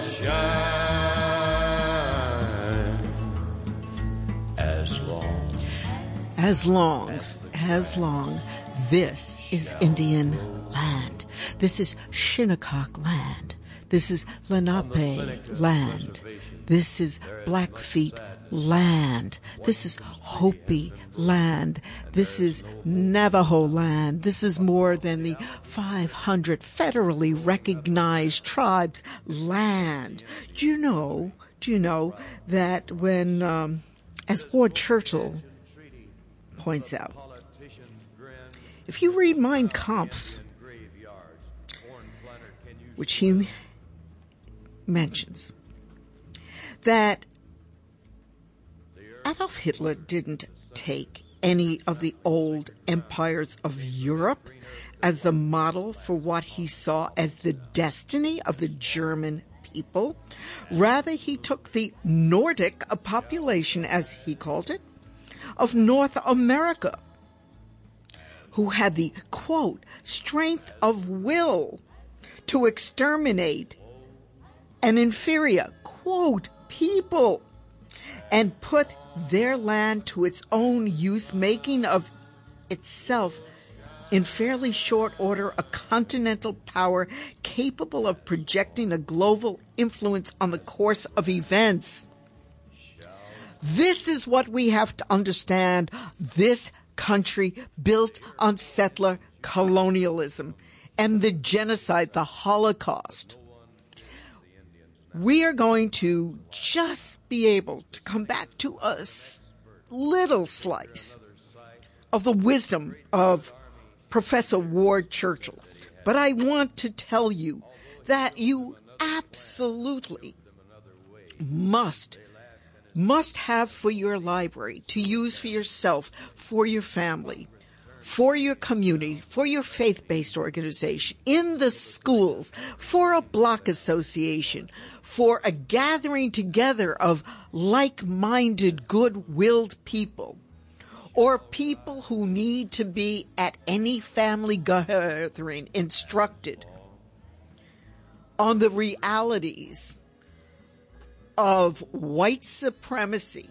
shine, as long as long has long. This is Indian land. This is Shinnecock land. This is Lenape land. This is Blackfeet land. This is Hopi land. This is Navajo land. This is more than the five hundred federally recognized tribes land. Do you know, do you know that when, um, as Ward Churchill points out, if you read Mein Kampf, which he mentions, that Adolf Hitler didn't take any of the old empires of Europe as the model for what he saw as the destiny of the German people. Rather, he took the Nordic population, as he called it, of North America, who had the, quote, strength of will to exterminate an inferior, quote, people, and put their land to its own use, making of itself in fairly short order a continental power capable of projecting a global influence on the course of events. This is what we have to understand. This country built on settler colonialism and the genocide, the Holocaust. We are going to just be able to come back to a little slice of the wisdom of Professor Ward Churchill. But I want to tell you that you absolutely must, must have for your library, to use for yourself, for your family, for your community, for your faith-based organization, in the schools, for a block association, for a gathering together of like-minded, good-willed people, or people who need to be at any family gathering instructed on the realities of white supremacy.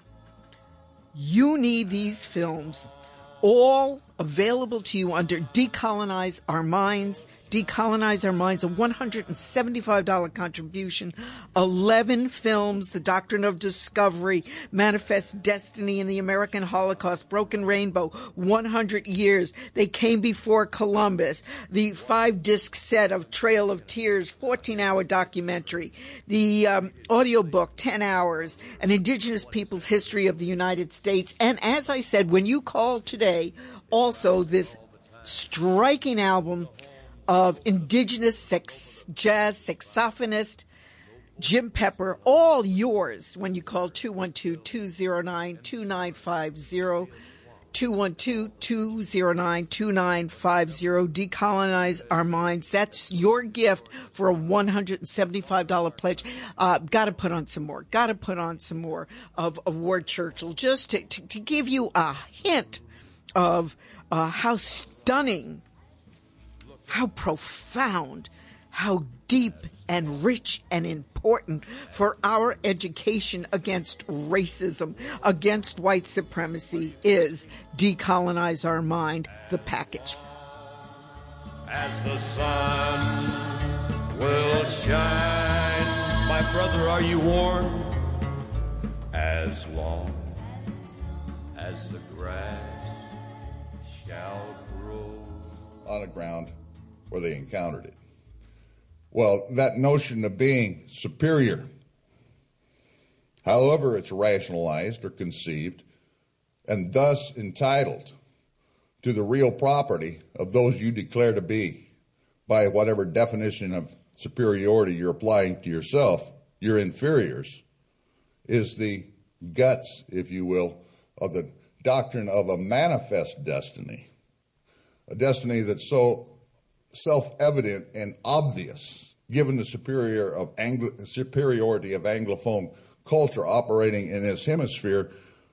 You need these films, all available to you under Decolonize Our Minds. Decolonize Our Minds, a one hundred seventy-five dollars contribution, eleven films, The Doctrine of Discovery, Manifest Destiny in the American Holocaust, Broken Rainbow, one hundred years, They Came Before Columbus, the five-disc set of Trail of Tears, fourteen-hour documentary, the um, audiobook, ten hours, An Indigenous People's History of the United States, and as I said, when you call today, also this striking album of indigenous sex, jazz saxophonist Jim Pepper, all yours when you call two one two, two zero nine, two nine five zero, two one two, two zero nine, two nine five zero. Decolonize Our Minds. That's your gift for a one hundred seventy-five dollars pledge. Uh, got to put on some more. Got to put on some more of, of Ward Churchill, just to, to, to give you a hint of uh, how stunning, how profound, how deep and rich and important for our education against racism, against white supremacy is Decolonize Our Mind, the package. As the sun will shine, my brother, are you warm? As long as the grass shall grow. On the ground where they encountered it. Well, that notion of being superior, however it's rationalized or conceived, and thus entitled to the real property of those you declare to be, by whatever definition of superiority you're applying to yourself, your inferiors, is the guts, if you will, of the doctrine of a manifest destiny, a destiny that's so self-evident and obvious, given the superior of Anglo- superiority of Anglophone culture operating in this hemisphere.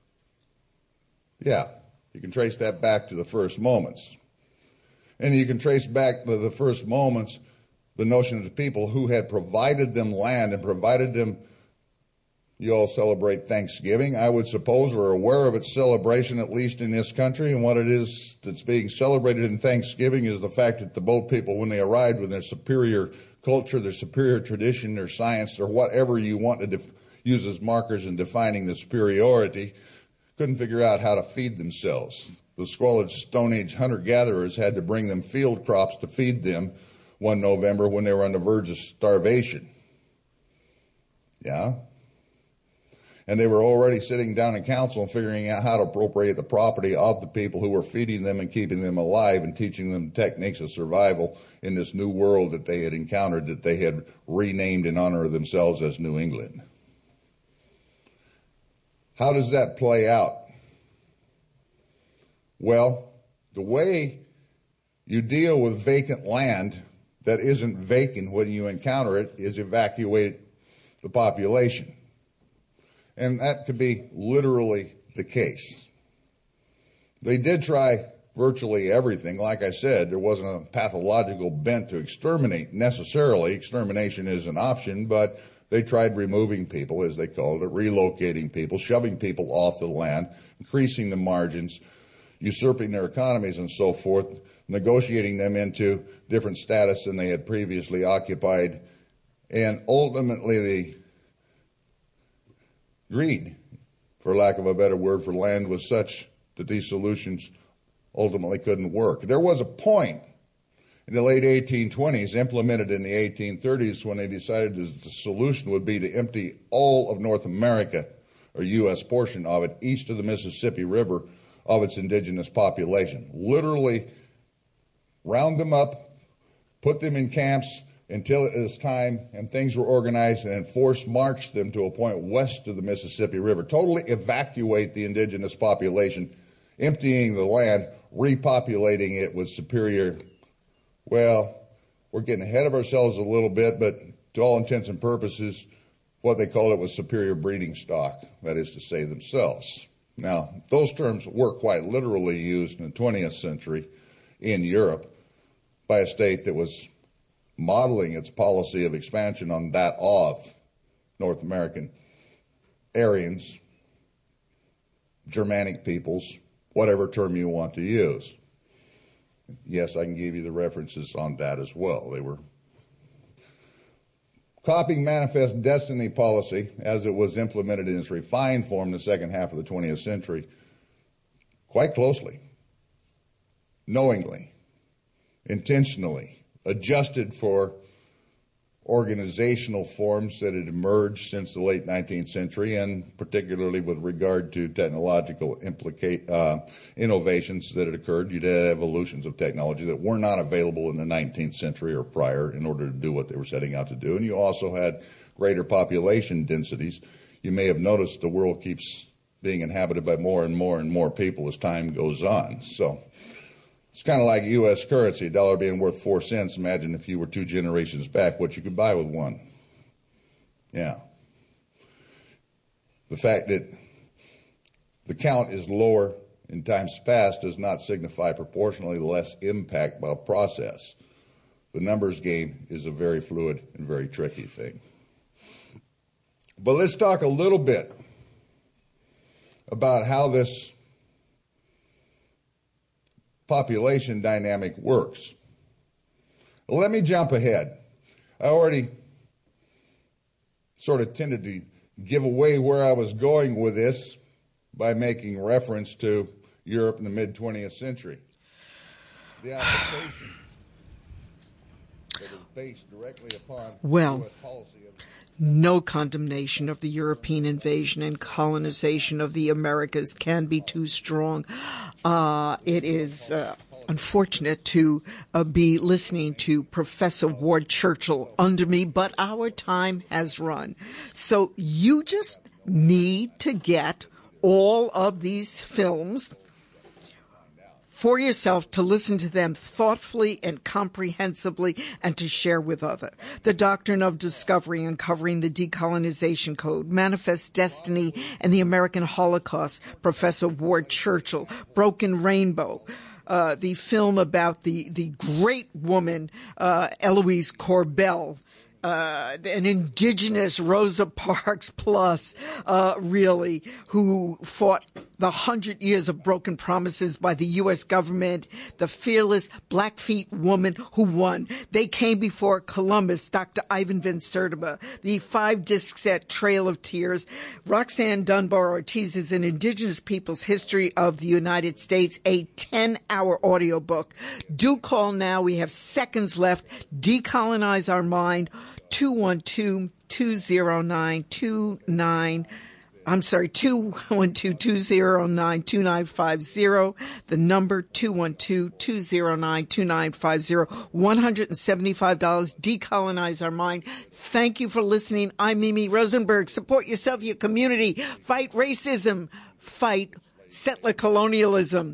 Yeah, you can trace that back to the first moments. And you can trace back to the first moments the notion of the people who had provided them land and provided them You all celebrate Thanksgiving, I would suppose, or are aware of its celebration, at least in this country. And what it is that's being celebrated in Thanksgiving is the fact that the boat people, when they arrived with their superior culture, their superior tradition, their science, or whatever you want to def- use as markers in defining the superiority, couldn't figure out how to feed themselves. The squalid Stone Age hunter-gatherers had to bring them field crops to feed them one November when they were on the verge of starvation. Yeah? And they were already sitting down in council and figuring out how to appropriate the property of the people who were feeding them and keeping them alive and teaching them techniques of survival in this new world that they had encountered, that they had renamed in honor of themselves as New England. How does that play out? Well, the way you deal with vacant land that isn't vacant when you encounter it is evacuate the population. And that could be literally the case. They did try virtually everything. Like I said, there wasn't a pathological bent to exterminate necessarily. Extermination is an option, but they tried removing people, as they called it, relocating people, shoving people off the land, increasing the margins, usurping their economies and so forth, negotiating them into different status than they had previously occupied, and ultimately the greed, for lack of a better word, for land was such that these solutions ultimately couldn't work. There was a point in the late eighteen twenties, implemented in the eighteen thirties, when they decided that the solution would be to empty all of North America, or U S portion of it, east of the Mississippi River, of its indigenous population. Literally round them up, put them in camps until it was time and things were organized, and then force march them to a point west of the Mississippi River. Totally evacuate the indigenous population, emptying the land, repopulating it with superior, well, we're getting ahead of ourselves a little bit, but to all intents and purposes, what they called it was superior breeding stock, that is to say themselves. Now, those terms were quite literally used in the twentieth century in Europe by a state that was modeling its policy of expansion on that of North American Aryans, Germanic peoples, whatever term you want to use. Yes, I can give you the references on that as well. They were copying Manifest Destiny policy as it was implemented in its refined form in the second half of the twentieth century quite closely, knowingly, intentionally, adjusted for organizational forms that had emerged since the late nineteenth century, and particularly with regard to technological implica- uh, innovations that had occurred. You had evolutions of technology that were not available in the nineteenth century or prior in order to do what they were setting out to do. And you also had greater population densities. You may have noticed the world keeps being inhabited by more and more and more people as time goes on. So it's kind of like U S currency, a dollar being worth four cents. Imagine if you were two generations back, what you could buy with one. Yeah. The fact that the count is lower in times past does not signify proportionally less impact by process. The numbers game is a very fluid and very tricky thing. But let's talk a little bit about how this population dynamic works. Well, let me jump ahead. I already sort of tended to give away where I was going with this by making reference to Europe in the mid-twentieth century. The application that was based directly upon well, U S policy of no condemnation of the European invasion and colonization of the Americas can be too strong. Uh, it is uh, unfortunate to uh, be listening to Professor Ward Churchill under me, but our time has run. So you just need to get all of these films for yourself, to listen to them thoughtfully and comprehensively, and to share with others. The Doctrine of Discovery, Uncovering the Decolonization Code, Manifest Destiny and the American Holocaust, Professor Ward Churchill, Broken Rainbow, uh, the film about the, the great woman, uh, Eloise Corbell, uh, an indigenous Rosa Parks Plus, uh, really, who fought the hundred years of broken promises by the U S government, the fearless Blackfeet woman who won. They came before Columbus, Doctor Ivan Van Sertima, the five-disc set Trail of Tears. Roxanne Dunbar Ortiz is an Indigenous Peoples History of the United States, a ten-hour audiobook. Do call now. We have seconds left. Decolonize Our Mind, two one two, two zero nine, two nine I'm sorry, two one two, two zero nine, two nine five zero. The number two one two, two zero nine, two nine five zero. one hundred seventy-five dollars. Decolonize Our Mind. Thank you for listening. I'm Mimi Rosenberg. Support yourself, your community. Fight racism. Fight settler colonialism.